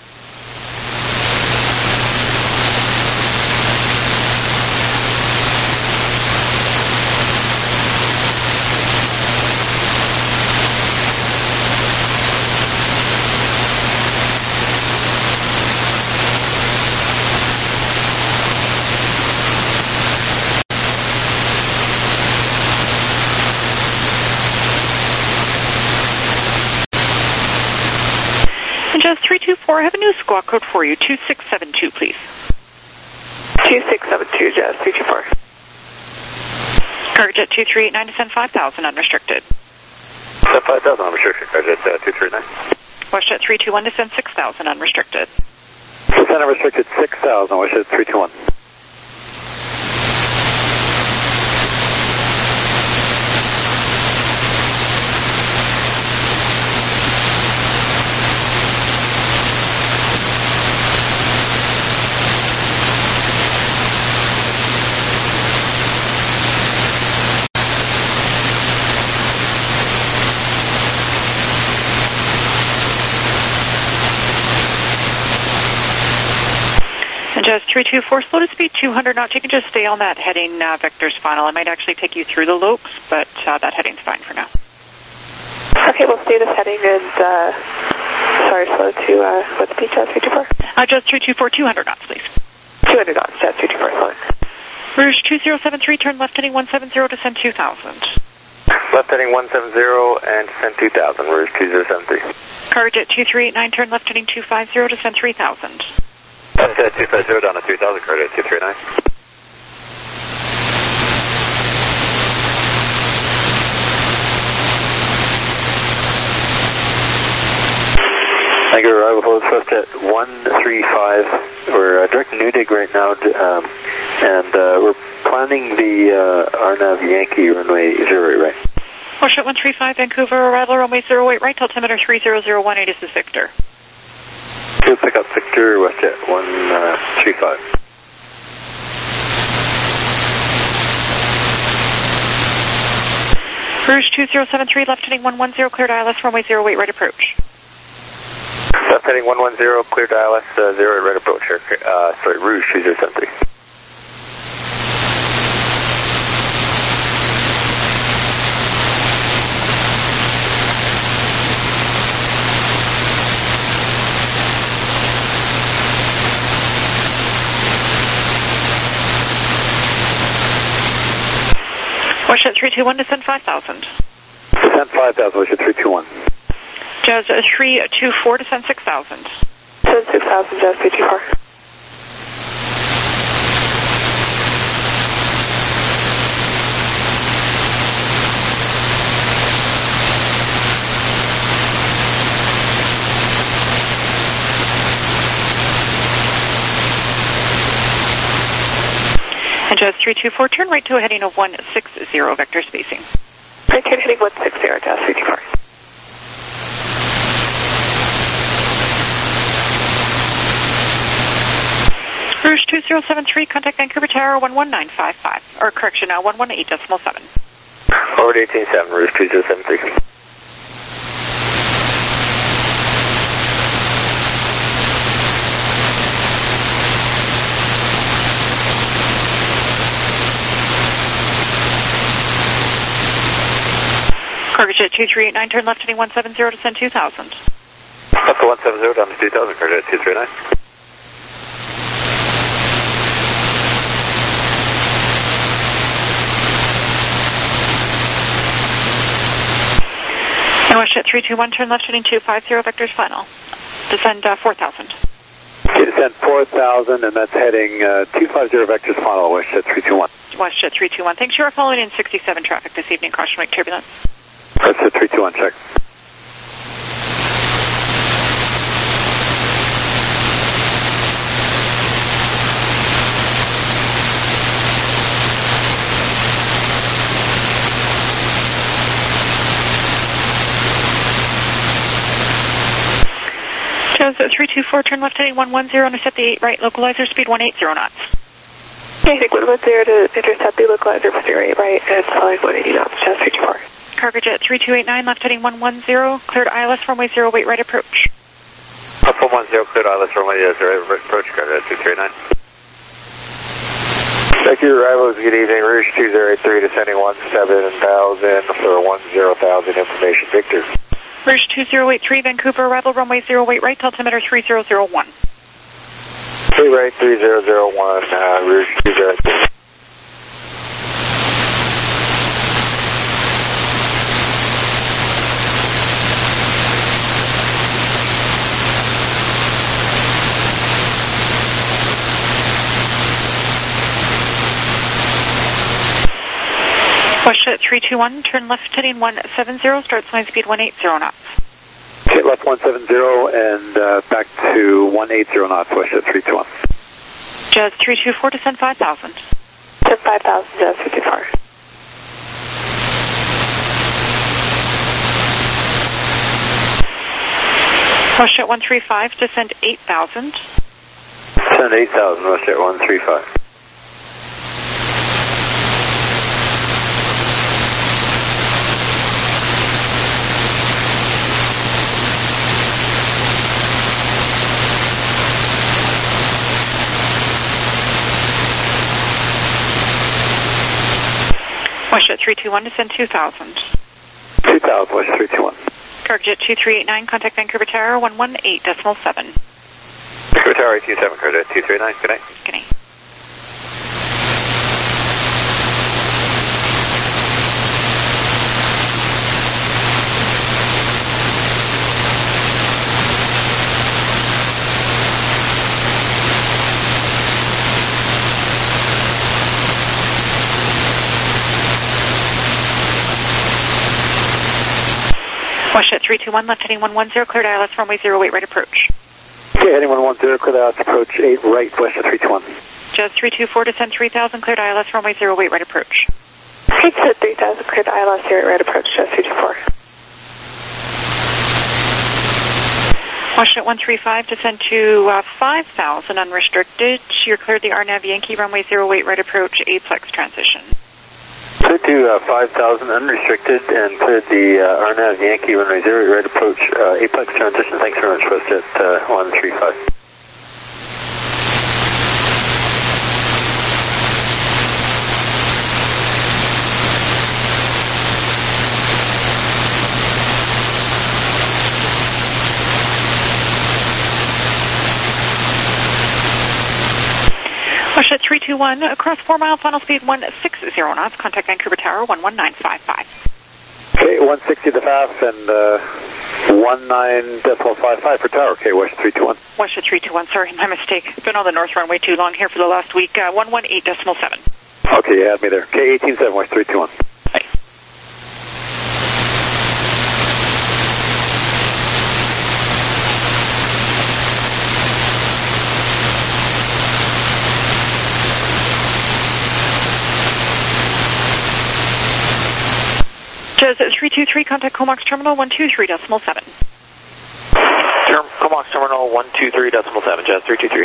S7: Jazz three two four, I have a new squawk code for you, two six seven two, please.
S5: two six seven two, Jazz three two four.
S7: Cargojet two three eight nine, descend five thousand, unrestricted.
S2: Descend five thousand, unrestricted, Cargojet uh, two three nine.
S7: WestJet three two one, descend six thousand, unrestricted.
S2: Descend unrestricted six thousand, WestJet three two one.
S7: Just three two four, slow to speed two hundred knots. You can just stay on that heading uh, vectors final. I might actually take you through the lopes, but uh, that heading's fine for now.
S5: Okay, we'll stay this heading and, uh, sorry, slow to, uh, what speed, Jazz three two four?
S7: Uh, just three two four, two hundred knots, please.
S5: two hundred knots, Jazz three two four, slow.
S7: Rouge two zero seven three, turn left heading one seven zero, descend two thousand.
S3: Left heading one seven zero and descend two thousand, Rouge two zero seven three.
S7: Cargojet two three eight nine, turn left heading two five zero, descend three thousand.
S3: Left head two five zero down to three thousand, Cargojet two three nine.
S10: Thank you, arrival hold first at one three five. We're uh, directing New Dig right now, um, and uh, we're planning the uh, R N A V Yankee runway zero eight right.
S7: Porsche one three five, Vancouver, arrival runway zero eight right, altimeter three zero zero one eight, this is Victor.
S10: Field pickup Victor, WestJet one three five.
S7: Rouge two zero seven three, left heading one one zero, cleared I L S, runway zero eight right approach.
S3: Left heading one one zero, cleared I L S, uh, zero eight right approach, uh, sorry, Rouge two zero seven three.
S7: WestJet three two one, descend five thousand.
S10: Descend five thousand, WestJet three two one.
S7: Jazz three two four, descend six thousand.
S5: Descend six thousand, Jazz three two four.
S7: And Jazz three two four, turn right to a heading of one six zero, vector spacing.
S5: Right turn heading one six zero, Jazz three two four.
S7: Rouge two zero seven three, contact Vancouver Tower one one nine five five, or correction, now one one eight decimal seven.
S3: Forward eighteen seven, Rouge two zero seven three.
S7: Cargojet two three eight nine, turn left heading one seven zero, descend two thousand.
S3: Left to one seven zero down to two thousand, Cargojet two three nine.
S7: And WestJet three two one, turn left heading two five zero, vectors final. Descend uh, four thousand.
S10: Okay, descend four thousand, and that's heading uh, two five zero vectors final, WestJet three two one.
S7: WestJet three two one, thanks. You are following in sixty-seven traffic this evening, caution wake turbulence.
S10: WestJet three two one, check.
S7: Jazz three two four, turn left heading one one zero, intercept the eight right, localizer speed one eighty knots.
S5: Okay, I think one one zero to intercept the localizer for zero eight right, and flying one eighty knots, Jazz three two four.
S7: Cargojet three two eight nine, left heading one one zero, cleared I L S, runway zero eight right approach.
S3: Up one one zero, cleared I L S, runway zero eight right approach, Cargojet two three nine.
S2: Thank you, arrivals. Good evening. Rouge two zero eight three, descending one seven thousand for one zero thousand, information Victor.
S7: Rouge two zero eight three, Vancouver, arrival runway zero eight right, altimeter three zero zero one.
S2: three right, three zero zero one, uh, Rouge two zero eight three.
S7: WestJet three two one, turn left heading one seven zero, starts line speed one eighty knots.
S10: Okay, left one seven zero and uh, back to one eighty knots, WestJet three two one.
S7: Jazz three two four, descend five thousand.
S5: Descend five thousand, Jazz three two four.
S7: WestJet one three five, descend eight thousand.
S10: Descend eight thousand, WestJet one three five.
S7: three two one, descend two thousand.
S10: two thousand, West three two one.
S7: Cargojet two three eight nine, contact Vancouver Tower, one one eight decimal seven.
S3: Vancouver Tower eight two seven, Cargojet two three eight nine, good night.
S7: Good night. Westjet three two one, left heading one one zero, cleared I L S runway zero eight, right approach.
S10: Okay, heading one one zero, cleared I L S approach eight right, Westjet three two one.
S7: Jazz three two four, descend three thousand, cleared I L S runway zero eight, right approach.
S5: Pizza three thousand, cleared I L S zero eight, right approach, Jazz three two four.
S7: Washington one three five, descend to uh, five thousand, unrestricted. You're cleared the R N A V Yankee runway zero eight, right approach, A-Plex transition.
S10: Cleared to uh, five thousand, unrestricted, and cleared the uh, R N A V Yankee runway zero eight, right approach, uh, A-Plex transition. Thanks very much, Westjet uh, one three five.
S7: Washington three two one, across four mile, final speed one sixty knots, contact Vancouver Tower, one one nine five five.
S10: Okay, one sixty the F A F and uh, one nine decimal five five for Tower. Okay, Washington three two one.
S7: Washington three two one, sorry, my mistake. Been on the north runway too long here for the last week, uh, one one eight decimal seven.
S10: Okay, you had me there. Okay, eighteen seven, Washington three two one.
S7: Bye. Jazz three two three, contact Comox Terminal one two three decimal seven.
S13: Term, Comox Terminal one two three decimal seven, Jazz three two three.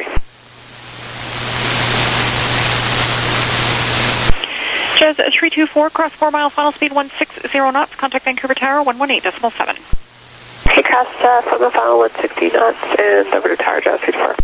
S7: Jazz three two four, cross four mile, final speed one sixty knots, contact Vancouver Tower, one one eight decimal seven.
S5: Okay, cross uh, from the final one sixty knots and over to Tower, Jazz three two four.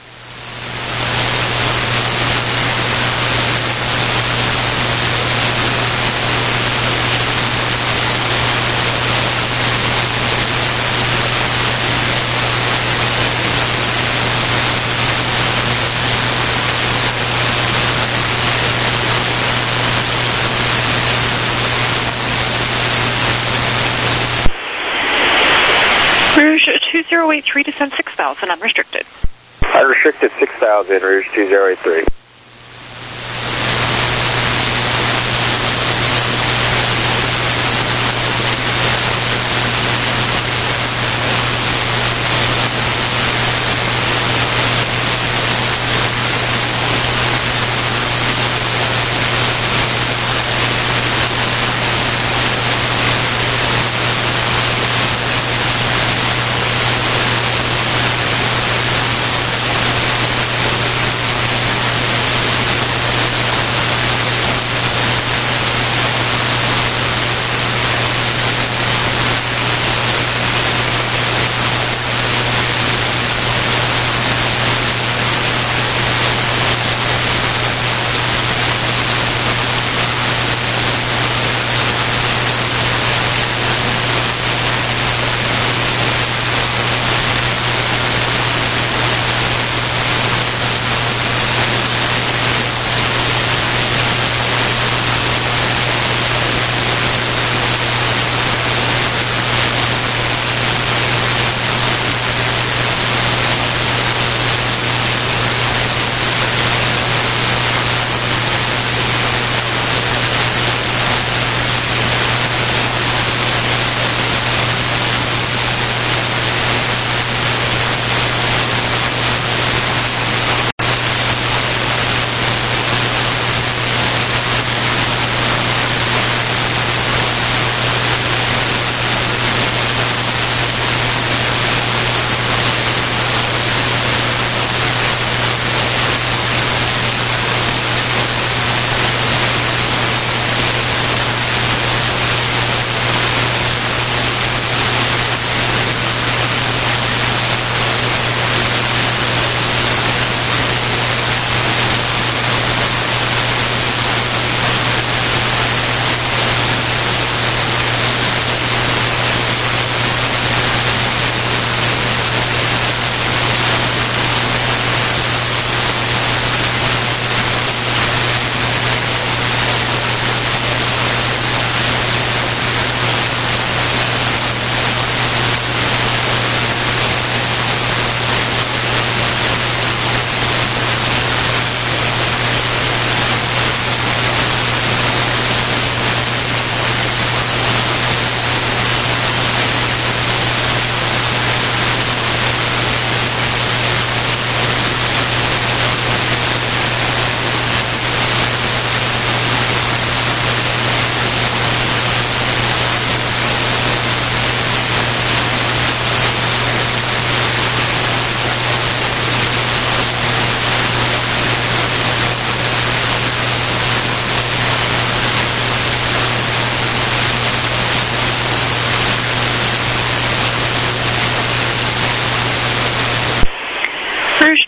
S7: Rouge two zero eight three, descend six thousand, unrestricted.
S10: Unrestricted six thousand, Rouge two zero eight three.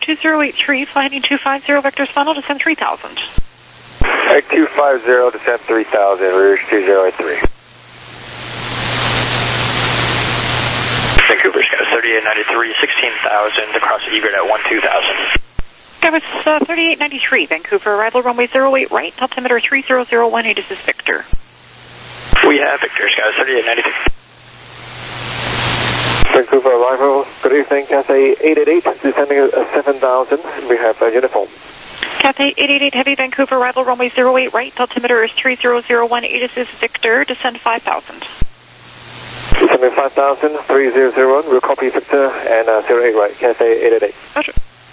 S7: two zero eight three, fly heading two five zero, vectors final, descend three thousand.
S2: Egg two five zero, descend three thousand, Rouge two zero eight three.
S13: Vancouver, Sky thirty-eight ninety-three, sixteen thousand, across the egret at one two thousand.
S7: Skywest uh, thirty-eight ninety-three, Vancouver, arrival runway zero eight right, altimeter three zero zero one eight, this is Victor.
S13: We have Victor, Sky thirty-eight ninety-three.
S4: Vancouver arrival, good evening, Cathay eight eight eight, descending at seven thousand, we have a uniform.
S7: Cathay eight eight eight Heavy, Vancouver, arrival runway zero eight right, altimeter is three zero zero one eight, this is Victor, descend five thousand.
S4: Descending five thousand, three zero zero one, we'll copy Victor, and uh, zero eight right, Cathay eight eight eight.
S7: Roger.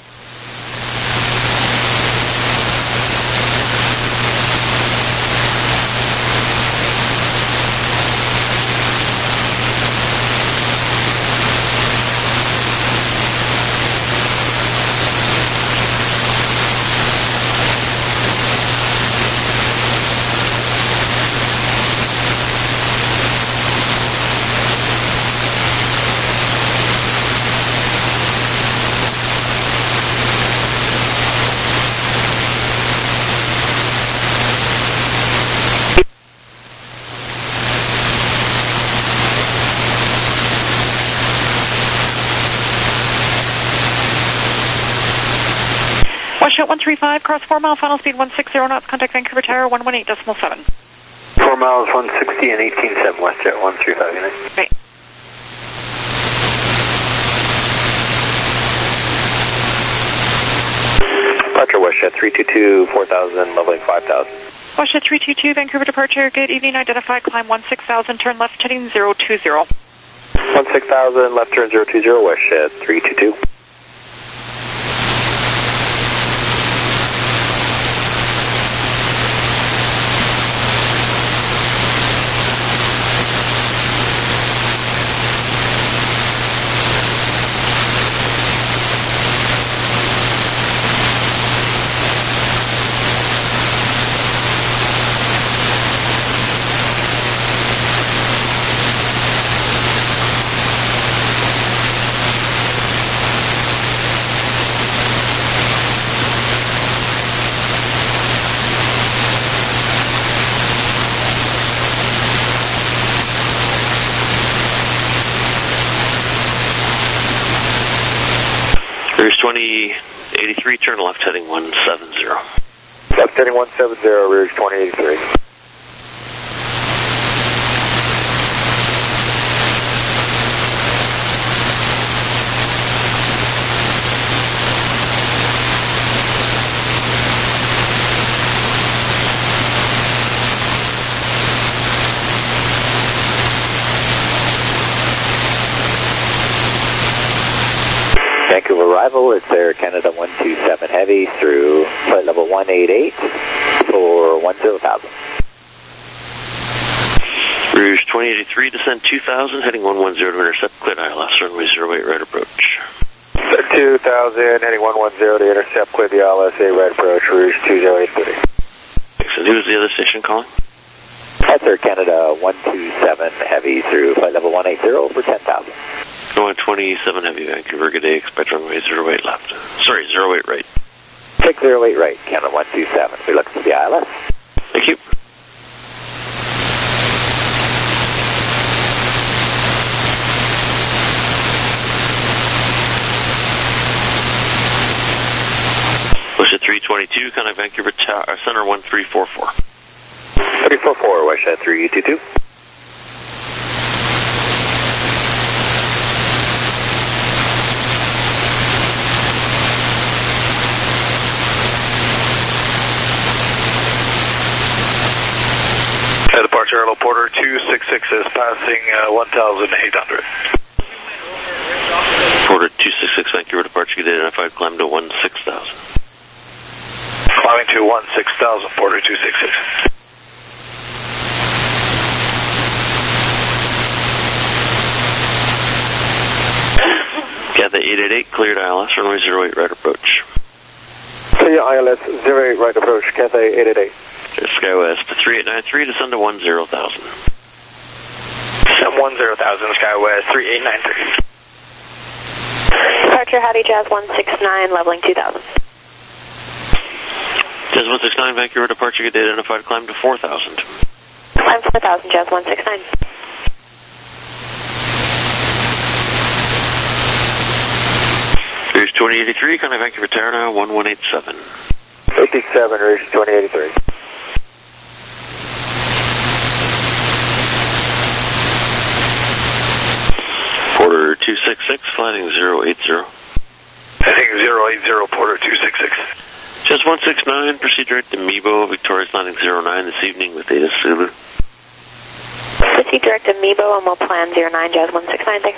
S7: one three five, cross four mile, final speed one sixty knots, contact Vancouver Tower one one eight decimal seven.
S10: four miles, one sixty and eighteen seven, WestJet one three five, Unit.
S7: Right.
S10: Departure WestJet three two two, four thousand, leveling five thousand.
S7: WestJet three two two, Vancouver departure, good evening, identified, climb one six thousand, turn left, heading zero two zero.
S10: one six thousand, left turn zero two zero, WestJet three two two.
S14: twenty eighty-three, turn left heading one seven zero.
S2: Left heading one seven zero, Rouge twenty eighty-three.
S10: Vancouver arrival, it's Air Canada one two seven Heavy through flight level one eight eight for one zero thousand.
S14: Rouge twenty eighty-three, descend two thousand, heading one one zero to intercept, cleared I L S, runway zero eight right approach.
S2: two thousand, heading one one zero to intercept, clear the I L S A right approach, Rouge two zero eight three.
S14: Excellent. Who was the other station calling?
S10: That's Air Canada one two seven Heavy through flight level one eight zero for ten thousand.
S14: one twenty-seven Heavy, Vancouver, good day, expect runway zero eight left. Sorry, zero eight right.
S10: Take zero eight right, Canada one two seven. We look for the I L S.
S14: Thank you. WestJet three twenty-two, contact Vancouver Tower, Center one three four four.
S10: three four four, WestJet three two two.
S8: Uh, departure Hello Porter two six six is passing uh, one thousand eight hundred.
S14: Porter two six six, Vancouver departure, good day, identified, climb to one six thousand.
S8: Climbing to one six thousand, Porter two six six.
S14: Got the eight eight eight, cleared I L S, runway zero eight right approach.
S4: Clear I L S zero eight right approach, Cathay eight eight eight.
S14: SkyWest three eight nine three, descend to one zero thousand.
S13: one zero thousand, SkyWest three eight nine three.
S5: Departure Howdy Jazz one six nine, leveling two thousand.
S14: Jazz one six nine, Vancouver departure, get identified, climb to four thousand.
S5: Climb four thousand, Jazz one six nine.
S14: Rouge twenty eighty-three, contact Vancouver Tower now, one one eight seven.
S10: eighty-seven, Rouge twenty eighty-three.
S14: Porter two six six, flighting zero eight zero.
S8: Heading zero eight zero, Porter two six six.
S14: Jazz one six nine, proceed direct to Mebo, Victoria's landing zero nine this evening with Ada Sulu.
S5: Proceed direct to Mebo and we'll plan zero nine, Jazz one six nine, thanks.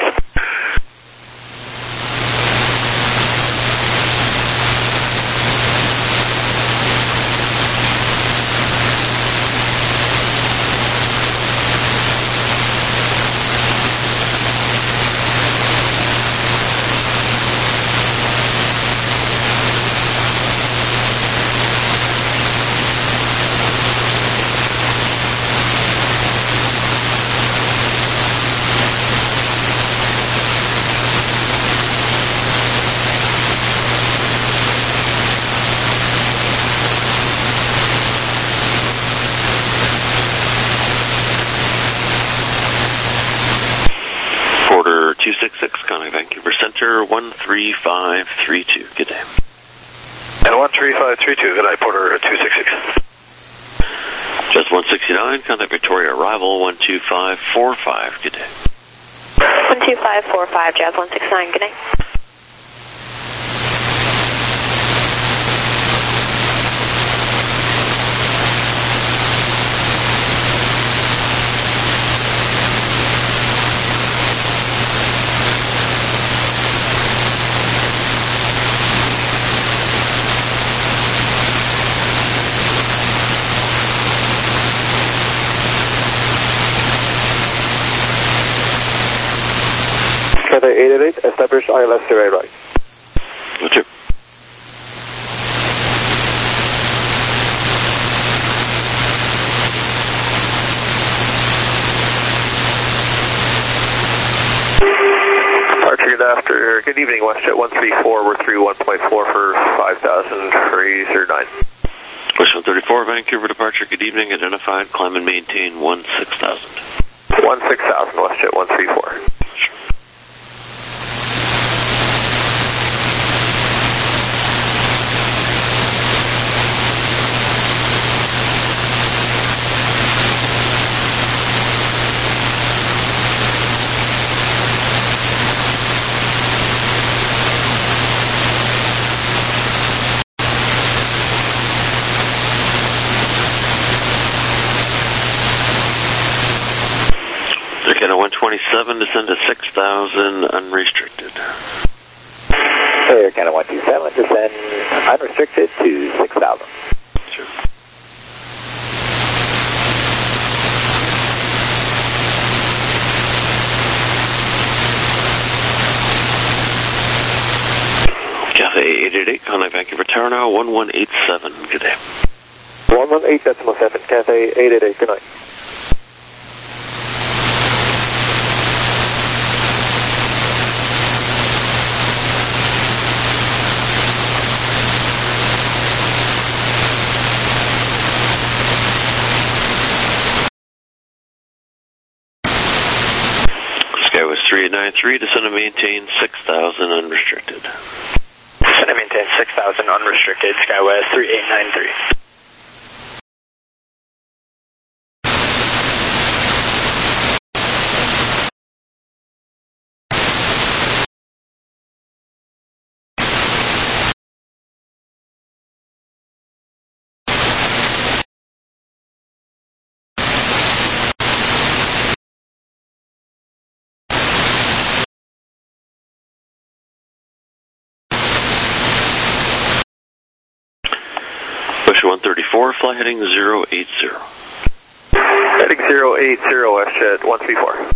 S14: one three five three two, good day.
S8: And one three five three two, good night, Porter two six six.
S14: Just one sixty-nine, contact Victoria, arrival one two five four five, good day.
S5: one two five four five, Jazz one six nine, good night.
S10: eight eight eight, establish I L S zero right.
S14: Roger.
S10: Departure, good after, good evening, WestJet one three four, we're through one point four for five thousand, three zero nine.
S14: Wish one thirty-four, Vancouver departure, good evening, identified, climb and maintain one six thousand.
S10: one six thousand, WestJet one three four.
S14: one twenty-seven, descend to six thousand, unrestricted.
S10: Air Canada one two seven, descend unrestricted to six thousand.
S14: Sure. Cathay eight eight eight, contact Vancouver Tower now, one one eight seven, good day.
S10: one one eight decimal seven, Cathay eight eight eight, good night.
S14: three eight nine three, descend and maintain six thousand unrestricted.
S13: Descend and maintain six thousand unrestricted, SkyWest three eight nine three.
S14: one thirty-four, fly heading zero eight zero.
S10: Heading zero eight zero, WestJet one three four.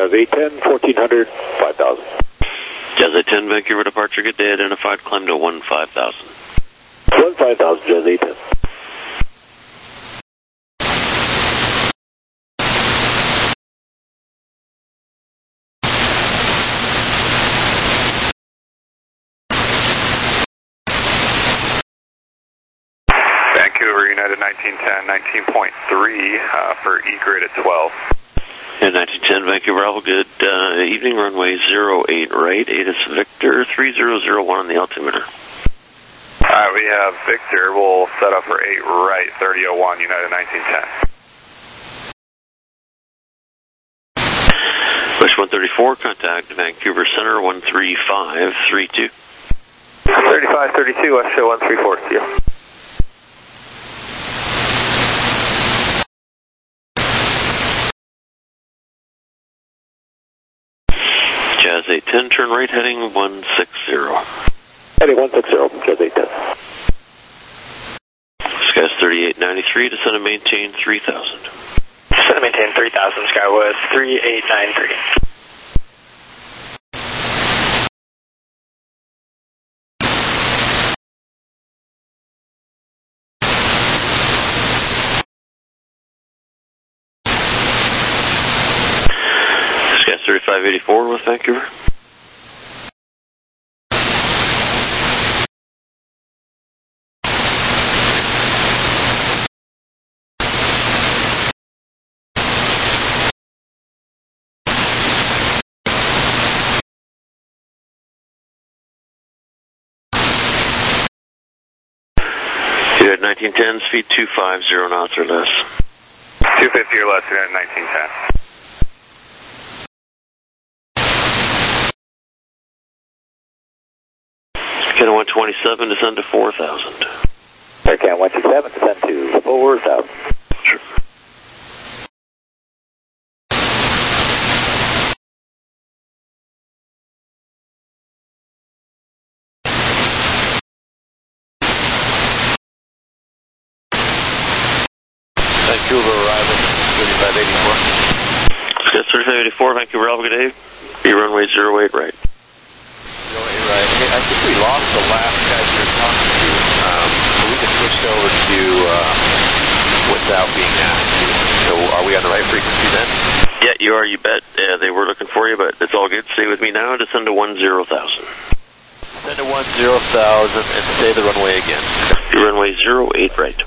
S4: Jazz eight ten, fourteen hundred, five thousand.
S14: Jazz eight ten, Vancouver departure, good day, identified, climb to one five thousand.
S4: one five thousand, Jazz eight ten.
S2: Vancouver, United nineteen ten, nineteen point three uh, for E-grid at twelve.
S14: Yeah, nineteen ten, Vancouver, all good. Uh, evening runway zero eight right, A T I S Victor, three zero zero one on the altimeter.
S2: Alright, we have Victor. We'll set up for eight right, thirty oh one, United nineteen ten.
S14: Wish one thirty-four, contact Vancouver Center, one three five three two.
S12: thirty-five thirty-two, West Show one three four, see you.
S14: Jazz eight ten, turn right heading one six zero.
S4: Heading one six zero, Jazz eight ten.
S14: Sky's thirty-eight ninety-three, descend and maintain three thousand.
S13: Descend and maintain three thousand, Skywest thirty-eight ninety-three.
S14: Sky's thirty-five eighty-four with Vancouver. United nineteen ten, speed two five zero knots or less.
S2: two fifty or less, United nineteen ten.
S14: Can one twenty-seven, descend to four thousand.
S12: Air Can one twenty-seven, descend to four thousand.
S14: Sure.
S12: Vancouver arrival, thirty-five eighty-four.
S14: Sky thirty-five eighty-four, Vancouver Alpha, good day. B runway zero eight right.
S12: zero eight right. Hey, I think we lost the last guys we were talking to, um, so we can switch over to you uh, without being asked to. So are we on the right frequency then?
S14: Yeah, you are, you bet. Uh, they were looking for you, but it's all good. Stay with me now, descend to one zero thousand.
S12: Send to one zero thousand and say the runway again.
S14: B runway zero eight right.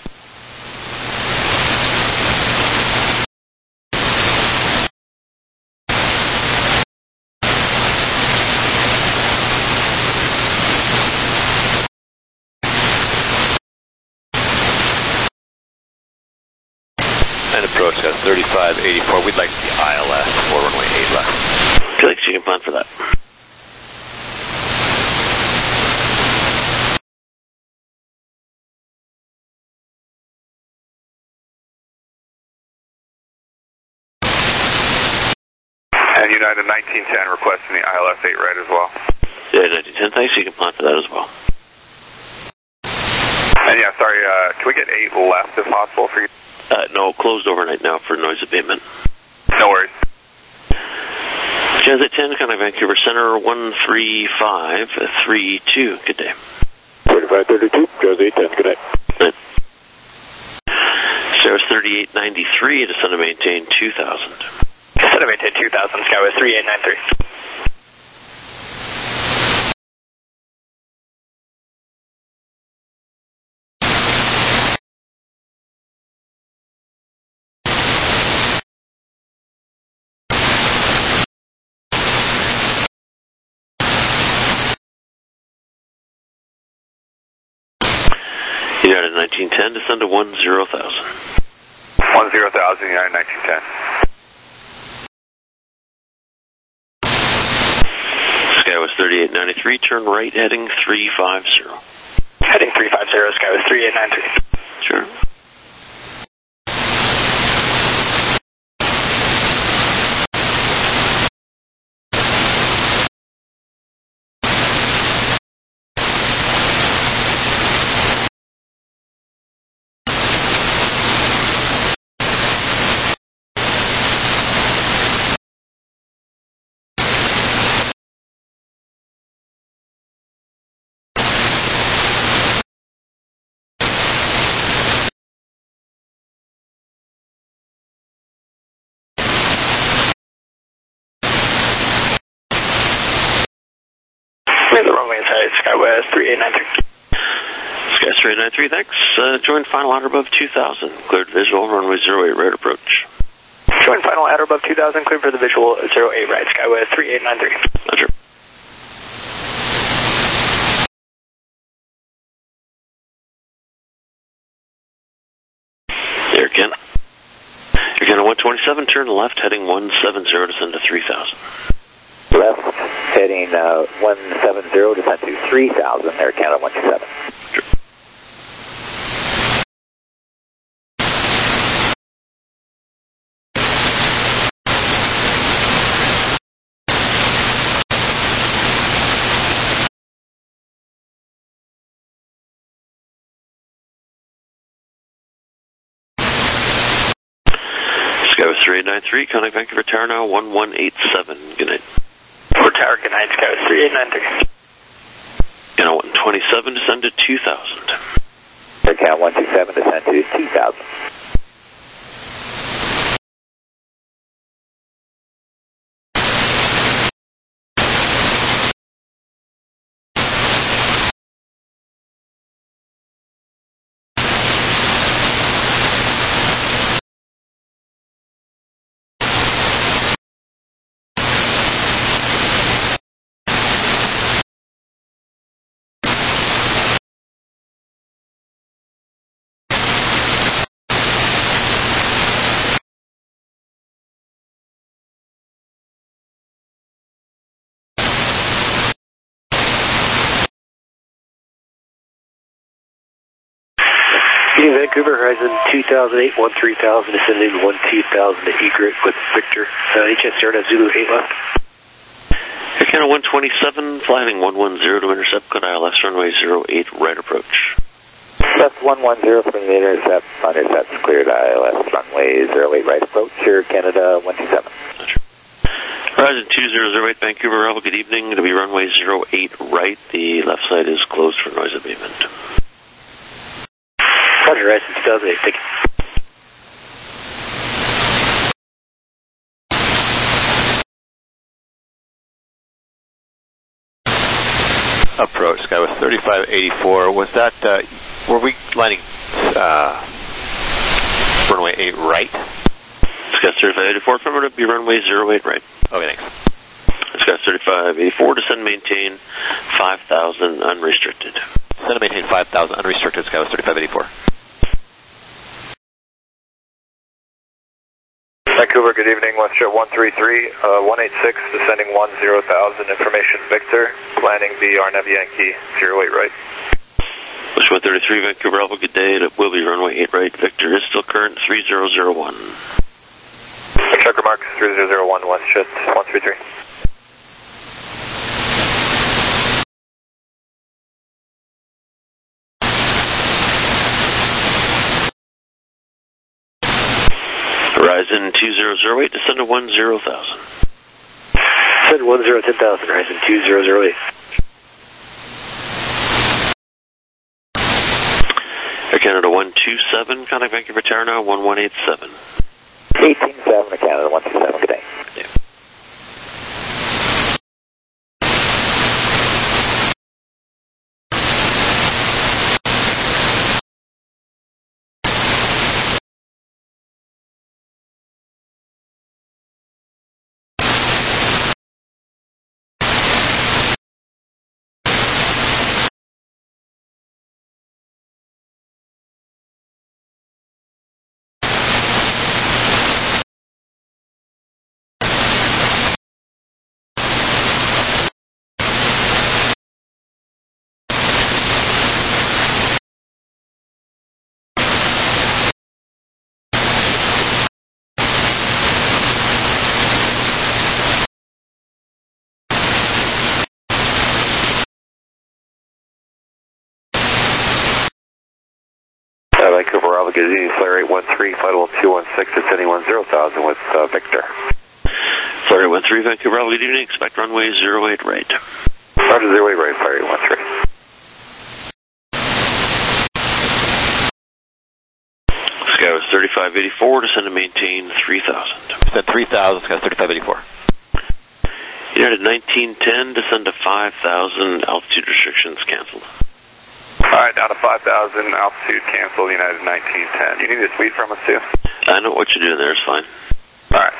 S12: And approach us, thirty-five eighty-four. We'd like to see I L S for runway eight left.
S14: Felix, you can plan for that.
S2: And United nineteen ten requesting the I L S eight right as well.
S14: Yeah, nineteen ten, thanks, you can plan for that as well.
S2: And yeah, sorry, uh, can we get eight left if possible for you?
S14: Uh, no, closed overnight now for noise abatement.
S2: No worries.
S14: Jazz eight ten, contact Vancouver Center, one three five three two. Good day.
S4: thirty-five thirty-two, Jazz eight ten, good night.
S14: Good. Sarah's thirty-eight ninety-three, descend and maintain two thousand.
S13: Descend and maintain two thousand, Skywest thirty-eight ninety-three.
S14: United nineteen ten, descend to one zero thousand.
S2: one zero thousand, United nineteen ten.
S14: Skywest thirty-eight ninety-three, turn right heading three five zero.
S13: Heading three five zero, Skywest thirty-eight ninety-three.
S14: Sure.
S13: Clear the runway inside SkyWest three eight nine three.
S14: SkyWest three eight nine three, thanks. Uh, join final outer above two thousand. Cleared visual, runway zero eight, right approach.
S13: Join final outer above two thousand, cleared for the visual zero eight right, SkyWest three eight nine three.
S14: Roger. Air Canada. Air Canada one twenty-seven, turn left, heading one seven zero, descend to three thousand.
S10: Left, heading uh, one seven zero, descend to three thousand, Air Canada one two seven.
S14: Sure. SkyWest three eight nine three, contact Vancouver Tower now, one one eight seven. Good night.
S13: Vancouver Tower, good night, SkyWest three eight nine three.
S14: Canada one twenty-seven, descend to two thousand.
S10: Air Canada one two seven, descend to two thousand.
S15: Vancouver, Horizon two thousand eight, one three thousand, descending one two thousand to egret with Victor. Uh, H S Air Zulu eight left.
S14: Air Canada one twenty-seven, flying one one zero to intercept, good I L S, runway zero eight, right approach.
S10: That's one one zero from the intercept, intercept's cleared I L S, runway zero eight, right approach, Air Canada one two seven.
S14: Horizon two zero zero eight, Vancouver, Bravo, good evening. It'll be runway zero eight right, the left side is closed for noise abatement.
S15: Roger, Horizon two thousand eight, thank you.
S12: Approach, SkyWest thirty-five eighty-four. Was that, uh, were we lining uh, runway eight right?
S14: SkyWest thirty-five eighty-four, from it be runway zero eight right.
S12: Okay, thanks.
S14: SkyWest thirty-five eighty-four, descend maintain five thousand unrestricted.
S12: Descend maintain five thousand unrestricted, SkyWest thirty-five eighty-four.
S2: Vancouver, good evening, WestJet one three three, uh, one eight six, descending one zero thousand, information Victor, planning the R N A V Yankee zero eight right.
S14: WestJet one thirty-three, Vancouver, Alpha, good day, it will be runway eight right, Victor is still current, three zero zero one.
S2: Checker mark, three zero zero one, WestJet one three three.
S14: Horizon two zero zero eight, descend to one zero thousand.
S15: Descend one zero ten thousand, Horizon two zero zero eight.
S14: Air Canada one two seven, contact Vancouver Tower now, one one eight seven.
S10: eighteen seven, Air Canada one two seven, good day.
S14: Yeah.
S2: Vancouver, Bravo, good evening, Flyer eight one three, flight level two one six, descending one zero thousand with uh, Victor.
S14: Flyer eight one three, Vancouver, Bravo, good evening, expect runway zero eight right.
S2: Roger, zero eight right, Flyer eight one three.
S14: SkyWest thirty-five eighty-four, descend to maintain three thousand.
S12: Descend three thousand, SkyWest thirty-five eighty-four.
S14: United nineteen ten, descend to five thousand, altitude restrictions canceled.
S2: Alright, down to five thousand, altitude canceled, United nineteen ten. You need a speed from us too?
S14: I know what you're doing there is fine.
S2: Alright.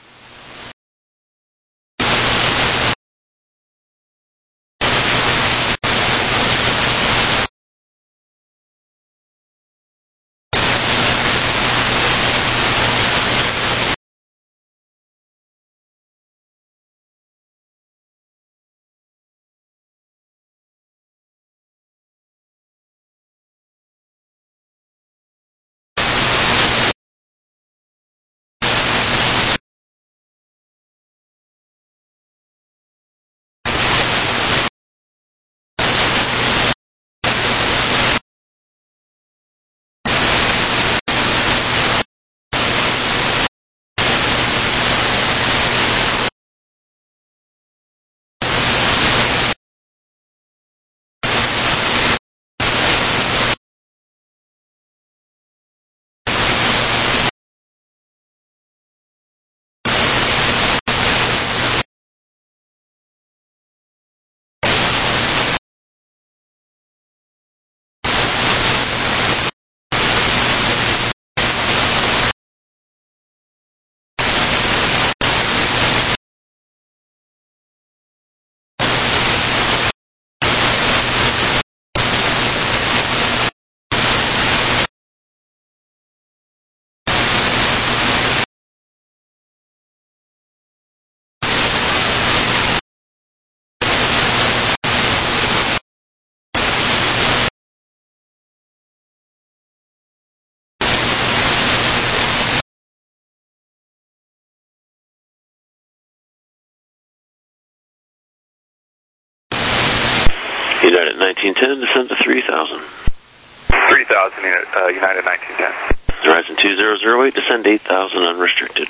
S14: United nineteen ten, descend to three thousand.
S2: three thousand, uh, United nineteen ten.
S14: Horizon two zero zero eight, descend eight thousand unrestricted.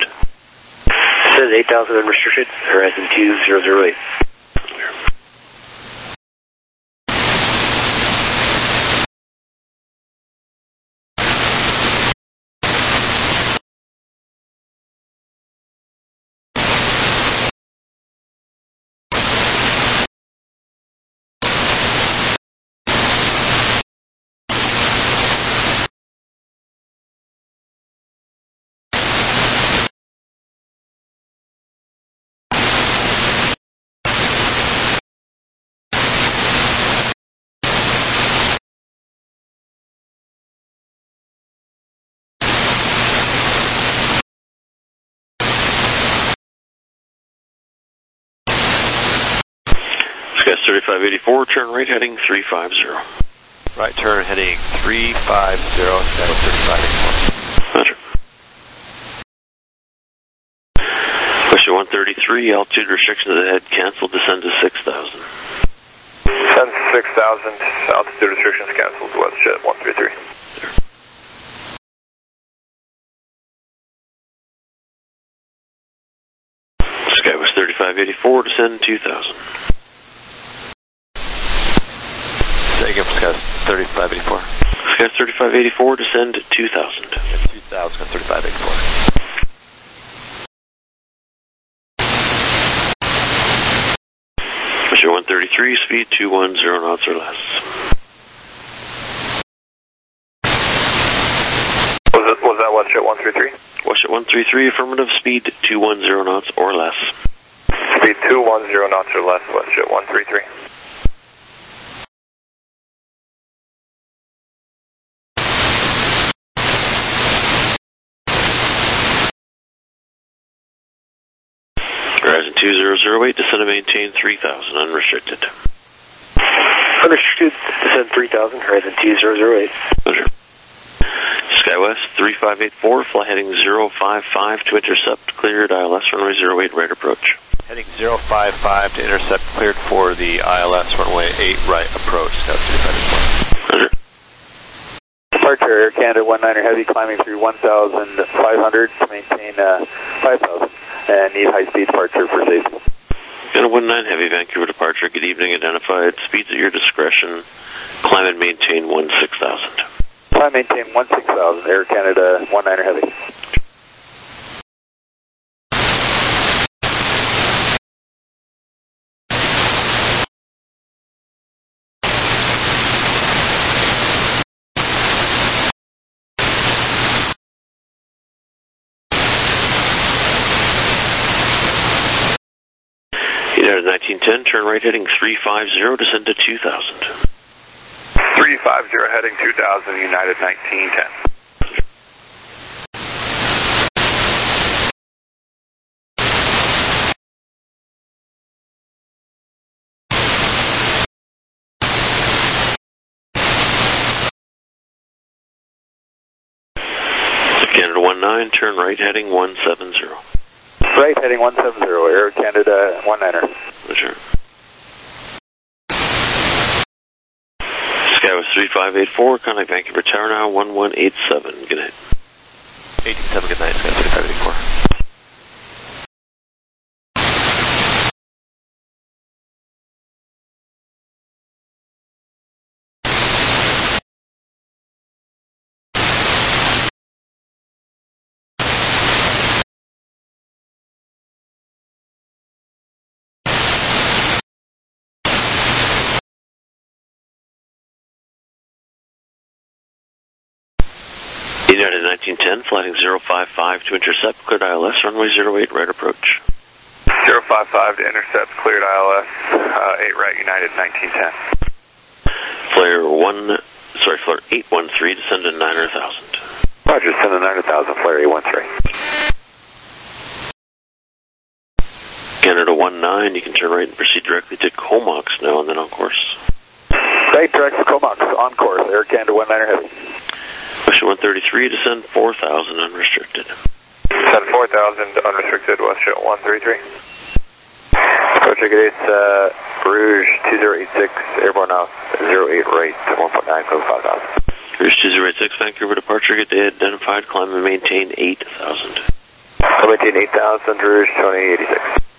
S15: Descend eight thousand unrestricted, Horizon two zero zero eight.
S14: thirty-five eighty-four, turn right heading three five zero.
S12: Right turn heading three five zero, Skywest thirty-five eighty-four.
S14: Roger. Question one thirty-three, altitude restrictions ahead canceled, descend to six thousand.
S2: Descend to six thousand, altitude restrictions canceled, WestJet one thirty-three.
S14: Skywest thirty-five eighty-four, descend two thousand.
S12: Say again for Skywest thirty-five eighty-four.
S14: Skywest thirty-five eighty-four, descend two thousand.
S12: two thousand, thirty-five eighty-four.
S14: Mission one thirty-three, speed two one zero knots or less.
S2: Was, it, was that WestJet one thirty-three?
S14: WestJet one thirty-three, affirmative, speed two one zero knots or less.
S2: Speed two one zero knots or less, WestJet one thirty-three.
S14: Horizon two zero zero eight, descend and maintain three thousand, unrestricted.
S15: Unrestricted, descend three thousand, Horizon two zero zero eight.
S14: Pleasure. Skywest three five eight four, fly heading zero five five to intercept, cleared, I L S runway zero eight, right approach.
S12: Heading zero five five to intercept, cleared for the I L S runway eight, right approach, Skywest thirty-five eighty-four.
S14: Pleasure.
S10: Departure Air Canada one niner Heavy, climbing through one thousand five hundred to maintain uh, five thousand. And need high-speed departure for safety.
S14: Canada one nine Heavy, Vancouver departure. Good evening, identified. Speeds at your discretion. Climb and maintain one six thousand.
S10: Climb maintain one six thousand, Air Canada one niner Heavy.
S14: nineteen ten, turn right heading three five zero, descend to two thousand.
S2: three five zero heading two thousand, United nineteen ten.
S14: Canada one nine, turn right heading one seven zero.
S2: Right heading one seven zero, Air Canada one niner.
S14: Sure. Skywest three five eight four, contact Vancouver Tower now, one one eight seven. Good night.
S12: eight seven, good night, Skywest three five eight four.
S14: United nineteen ten, flighting zero five five to intercept, cleared I L S, runway zero eight, right approach.
S2: zero five five to intercept, cleared I L S, uh, eight right, United nineteen ten.
S14: Flare one, sorry, flare eight one three, descend to niner thousand.
S2: Roger, send to niner thousand, flare eight one three.
S14: Canada one nine, you can turn right and proceed directly to Comox now and then on course.
S2: Right, direct to Comox, on course, Air Canada one niner heavy.
S14: Westjet one thirty-three, descend four thousand unrestricted.
S2: Descend four thousand unrestricted, Westjet one thirty-three. Approach ticket is uh, Rouge two zero eight six, airborne now zero eight right, one point nine, close five thousand.
S14: Rouge two zero eight six, Vancouver departure, get day identified, climb and maintain eight thousand.
S2: Climb and maintain eight thousand, Rouge twenty eighty-six.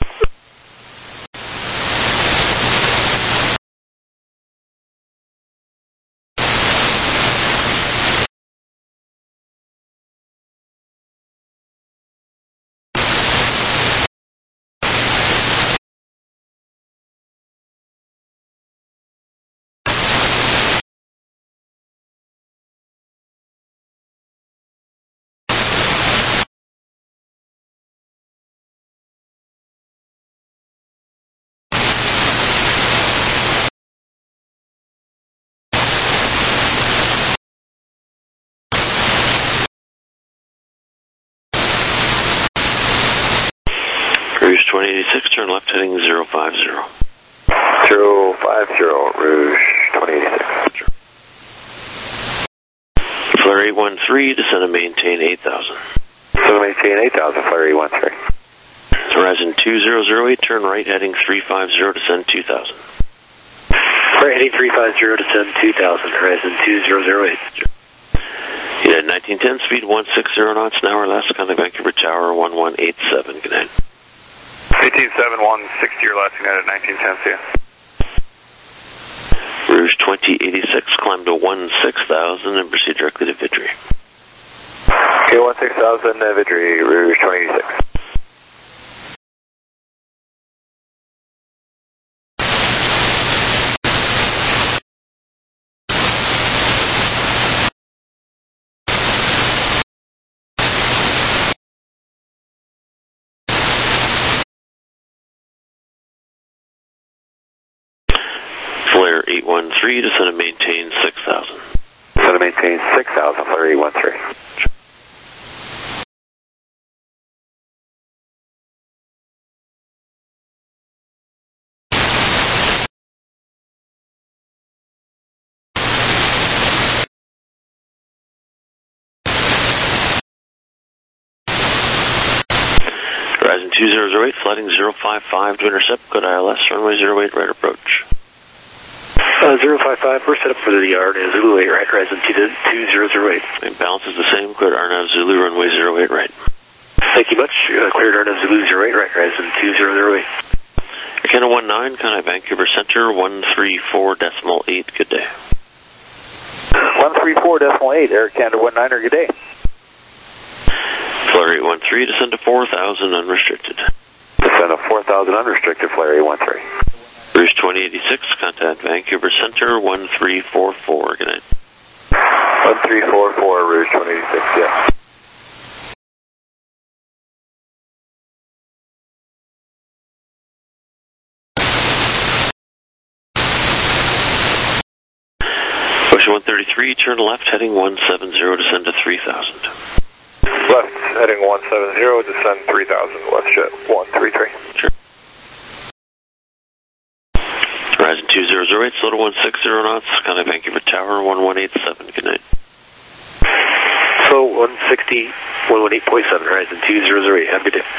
S14: Rouge twenty eighty-six, turn left heading zero five zero.
S2: zero five zero, Rouge twenty eighty-six.
S14: Flare eight one three, descend and maintain eight thousand.
S2: So maintain eight thousand, flare eight one three.
S14: Horizon two zero zero eight, turn right heading three five zero, descend two thousand.
S15: Right heading three five zero, descend two thousand, horizon two zero zero eight.
S14: United nineteen ten, speed one six zero knots, an hour less, contact Vancouver Tower one one eight seven. Good night.
S2: eighteen seven one sixty, your last United nineteen ten, see ya.
S14: Rouge twenty eighty-six, climb to one six thousand and proceed directly to Vidri.
S2: Okay, one six thousand, uh, Vidri, Rouge twenty eighty-six.
S14: Flare eight one three, descend and maintain six thousand.
S2: Descend and maintain six thousand, flare eight one three.
S14: Horizon two zero zero eight, flighting zero five five to intercept, good I L S, runway zero eight, right approach.
S15: Uh, zero five five, we're set up for the yard, and Zulu eight right, horizon two zero zero eight.
S14: And balance is the same, cleared Arnav Zulu, runway zero eight right.
S15: Thank you much, uh, cleared Arnav Zulu zero eight right, horizon two zero zero eight.
S14: Canada one nine, contact Vancouver Center, one three four decimal eight, good day.
S2: one three four decimal eight, Air Canada one niner, good day.
S14: Flare eight one three, descend to four thousand unrestricted.
S2: Descend to four thousand unrestricted, flare eight one three.
S14: Rouge twenty eighty-six, contact Vancouver Center, one three four four, good night.
S2: one three four four, Rouge twenty eighty-six, yeah.
S14: Question one thirty-three, turn left, heading one seven zero, descend to three thousand.
S2: Left, heading one seven zero, descend three thousand, left jet one three three.
S14: Sure. Horizon two zero zero eight, slow to one six zero knots, contact Vancouver Tower, one one eight seven, good night.
S15: So one sixty, one one eight point seven, Horizon two zero zero eight, have a good day.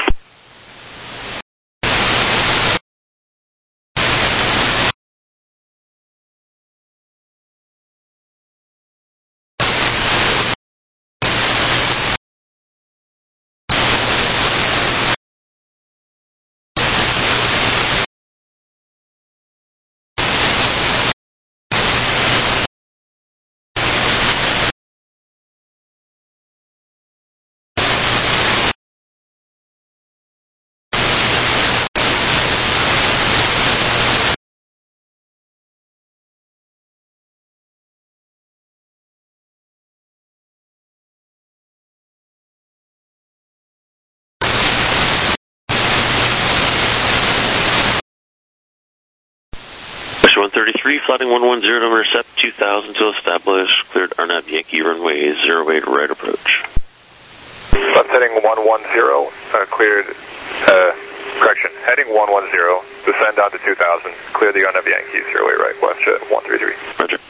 S14: one thirty-three, flighting one one zero to intercept two thousand to establish, cleared R N A V Yankee runway zero eight right approach.
S2: Left heading one one zero, uh, cleared, uh, correction, heading one one zero, descend down to two thousand, clear the R N A V Yankee zero eight right, west jet one three three.
S14: Roger.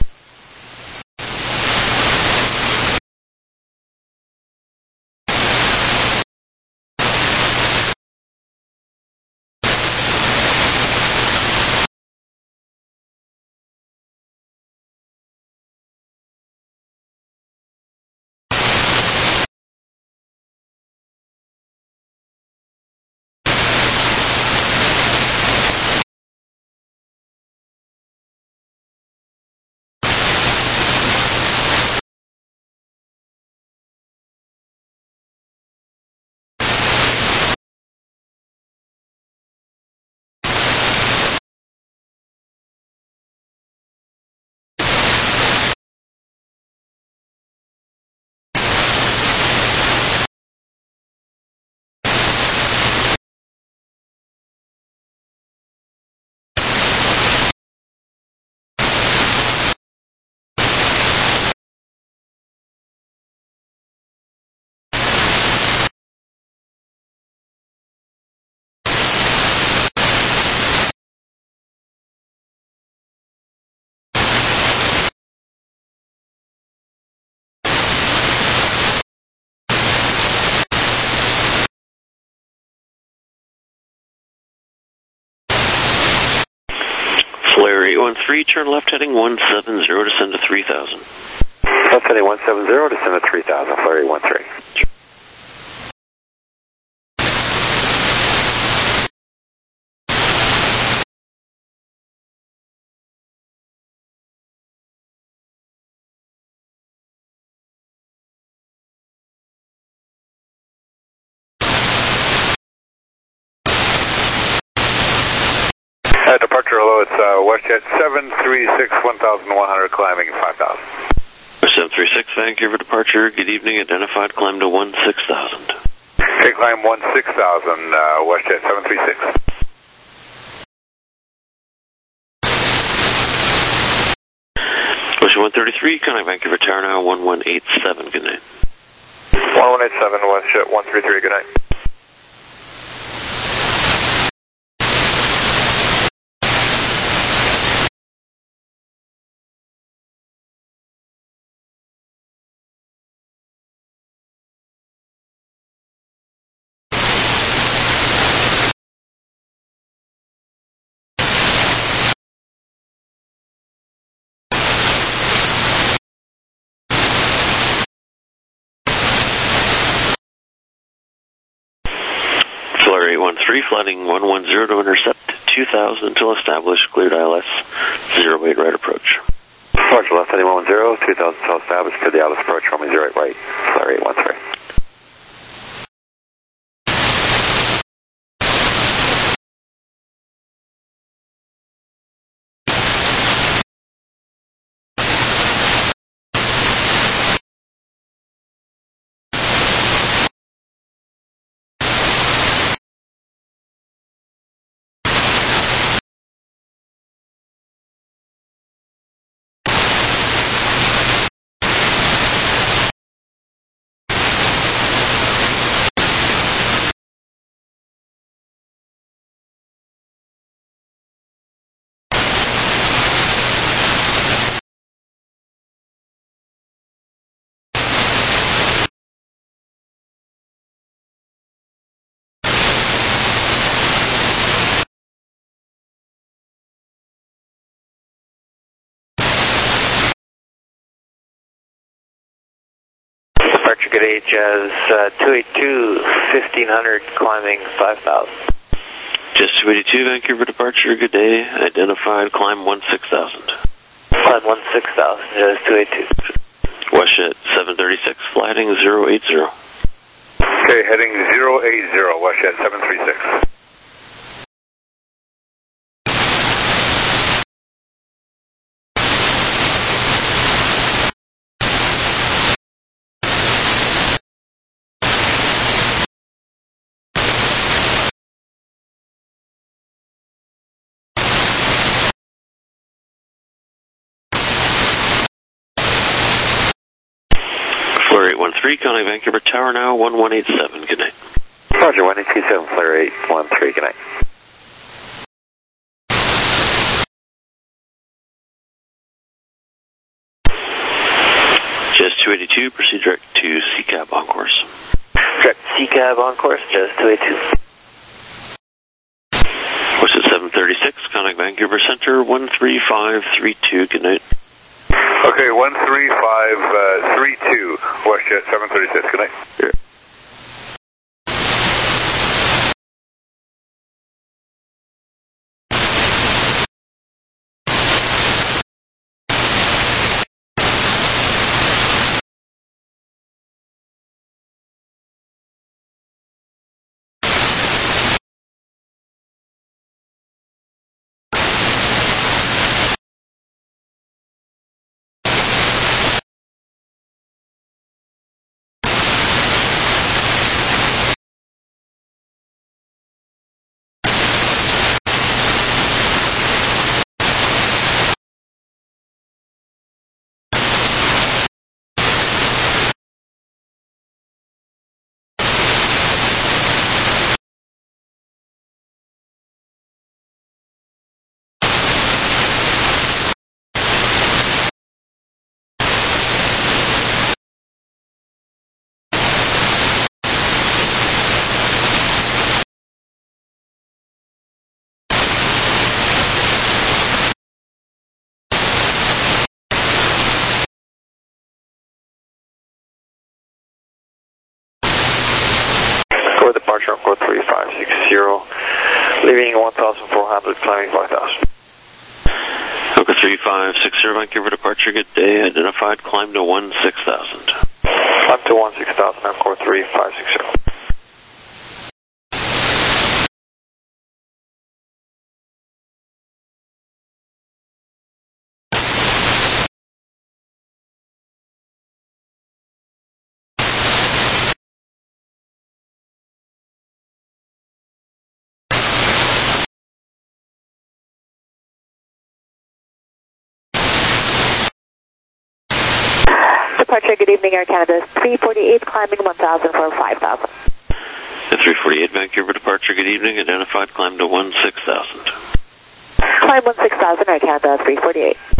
S14: Flare eight one three, turn left heading one seven zero, descend to three thousand.
S10: Left heading one seven zero, descend to three thousand, Flare eight one three.
S2: Uh, departure hello, it's uh, WestJet seven three six, one thousand one hundred, climbing five thousand.
S14: seven three six, Vancouver departure, good evening, identified, climb to one six thousand.
S2: Okay, climb one six thousand, uh, WestJet seven three six.
S14: Question one thirty-three, contact Vancouver Tower now, one one eight seven, good night.
S2: one one eight seven, WestJet one three three, good night.
S14: Flare eight one three, flighting one one zero to intercept two thousand until established, cleared I L S zero eight right approach.
S10: Roger, left heading one one zero, two thousand until established, cleared the I L S approach, runway zero eight right, Flare eight one three.
S13: good day, Jazz uh, two eighty-two, fifteen hundred, climbing five thousand.
S14: Jazz two eighty-two, Vancouver departure, good day, identified, climb one six thousand.
S13: Climb one six thousand, Jazz two eighty-two.
S14: WestJet seven thirty-six, flight heading zero eight zero.
S2: Okay, heading zero eight zero, WestJet seven thirty-six.
S14: Flare eight one three, counting Vancouver Tower now, one one eight seven, good night.
S10: Roger, one eight two seven, flare eight one three, good night.
S14: Jazz two eighty-two, proceed direct to C CAB on course.
S13: Direct C CAB on course, Jazz two eighty-two.
S14: WestJet seven thirty-six, counting Vancouver Center, one three five three two, good night.
S2: Okay, one three five three two, WestJet seven thirty-six, good night.
S14: Yeah.
S13: For departure on code three five six zero, leaving one thousand four hundred, climbing five thousand.
S14: Oka three five six zero, Vancouver departure, good day, identified, climb to one six thousand.
S13: Climb to one six thousand on code three five six zero.
S5: Departure, good evening, Air Canada three forty-eight, climbing one thousand for five thousand.
S14: three forty-eight, Vancouver departure, good evening, identified, climb to one six thousand.
S5: Climb one six thousand, Air Canada three forty-eight.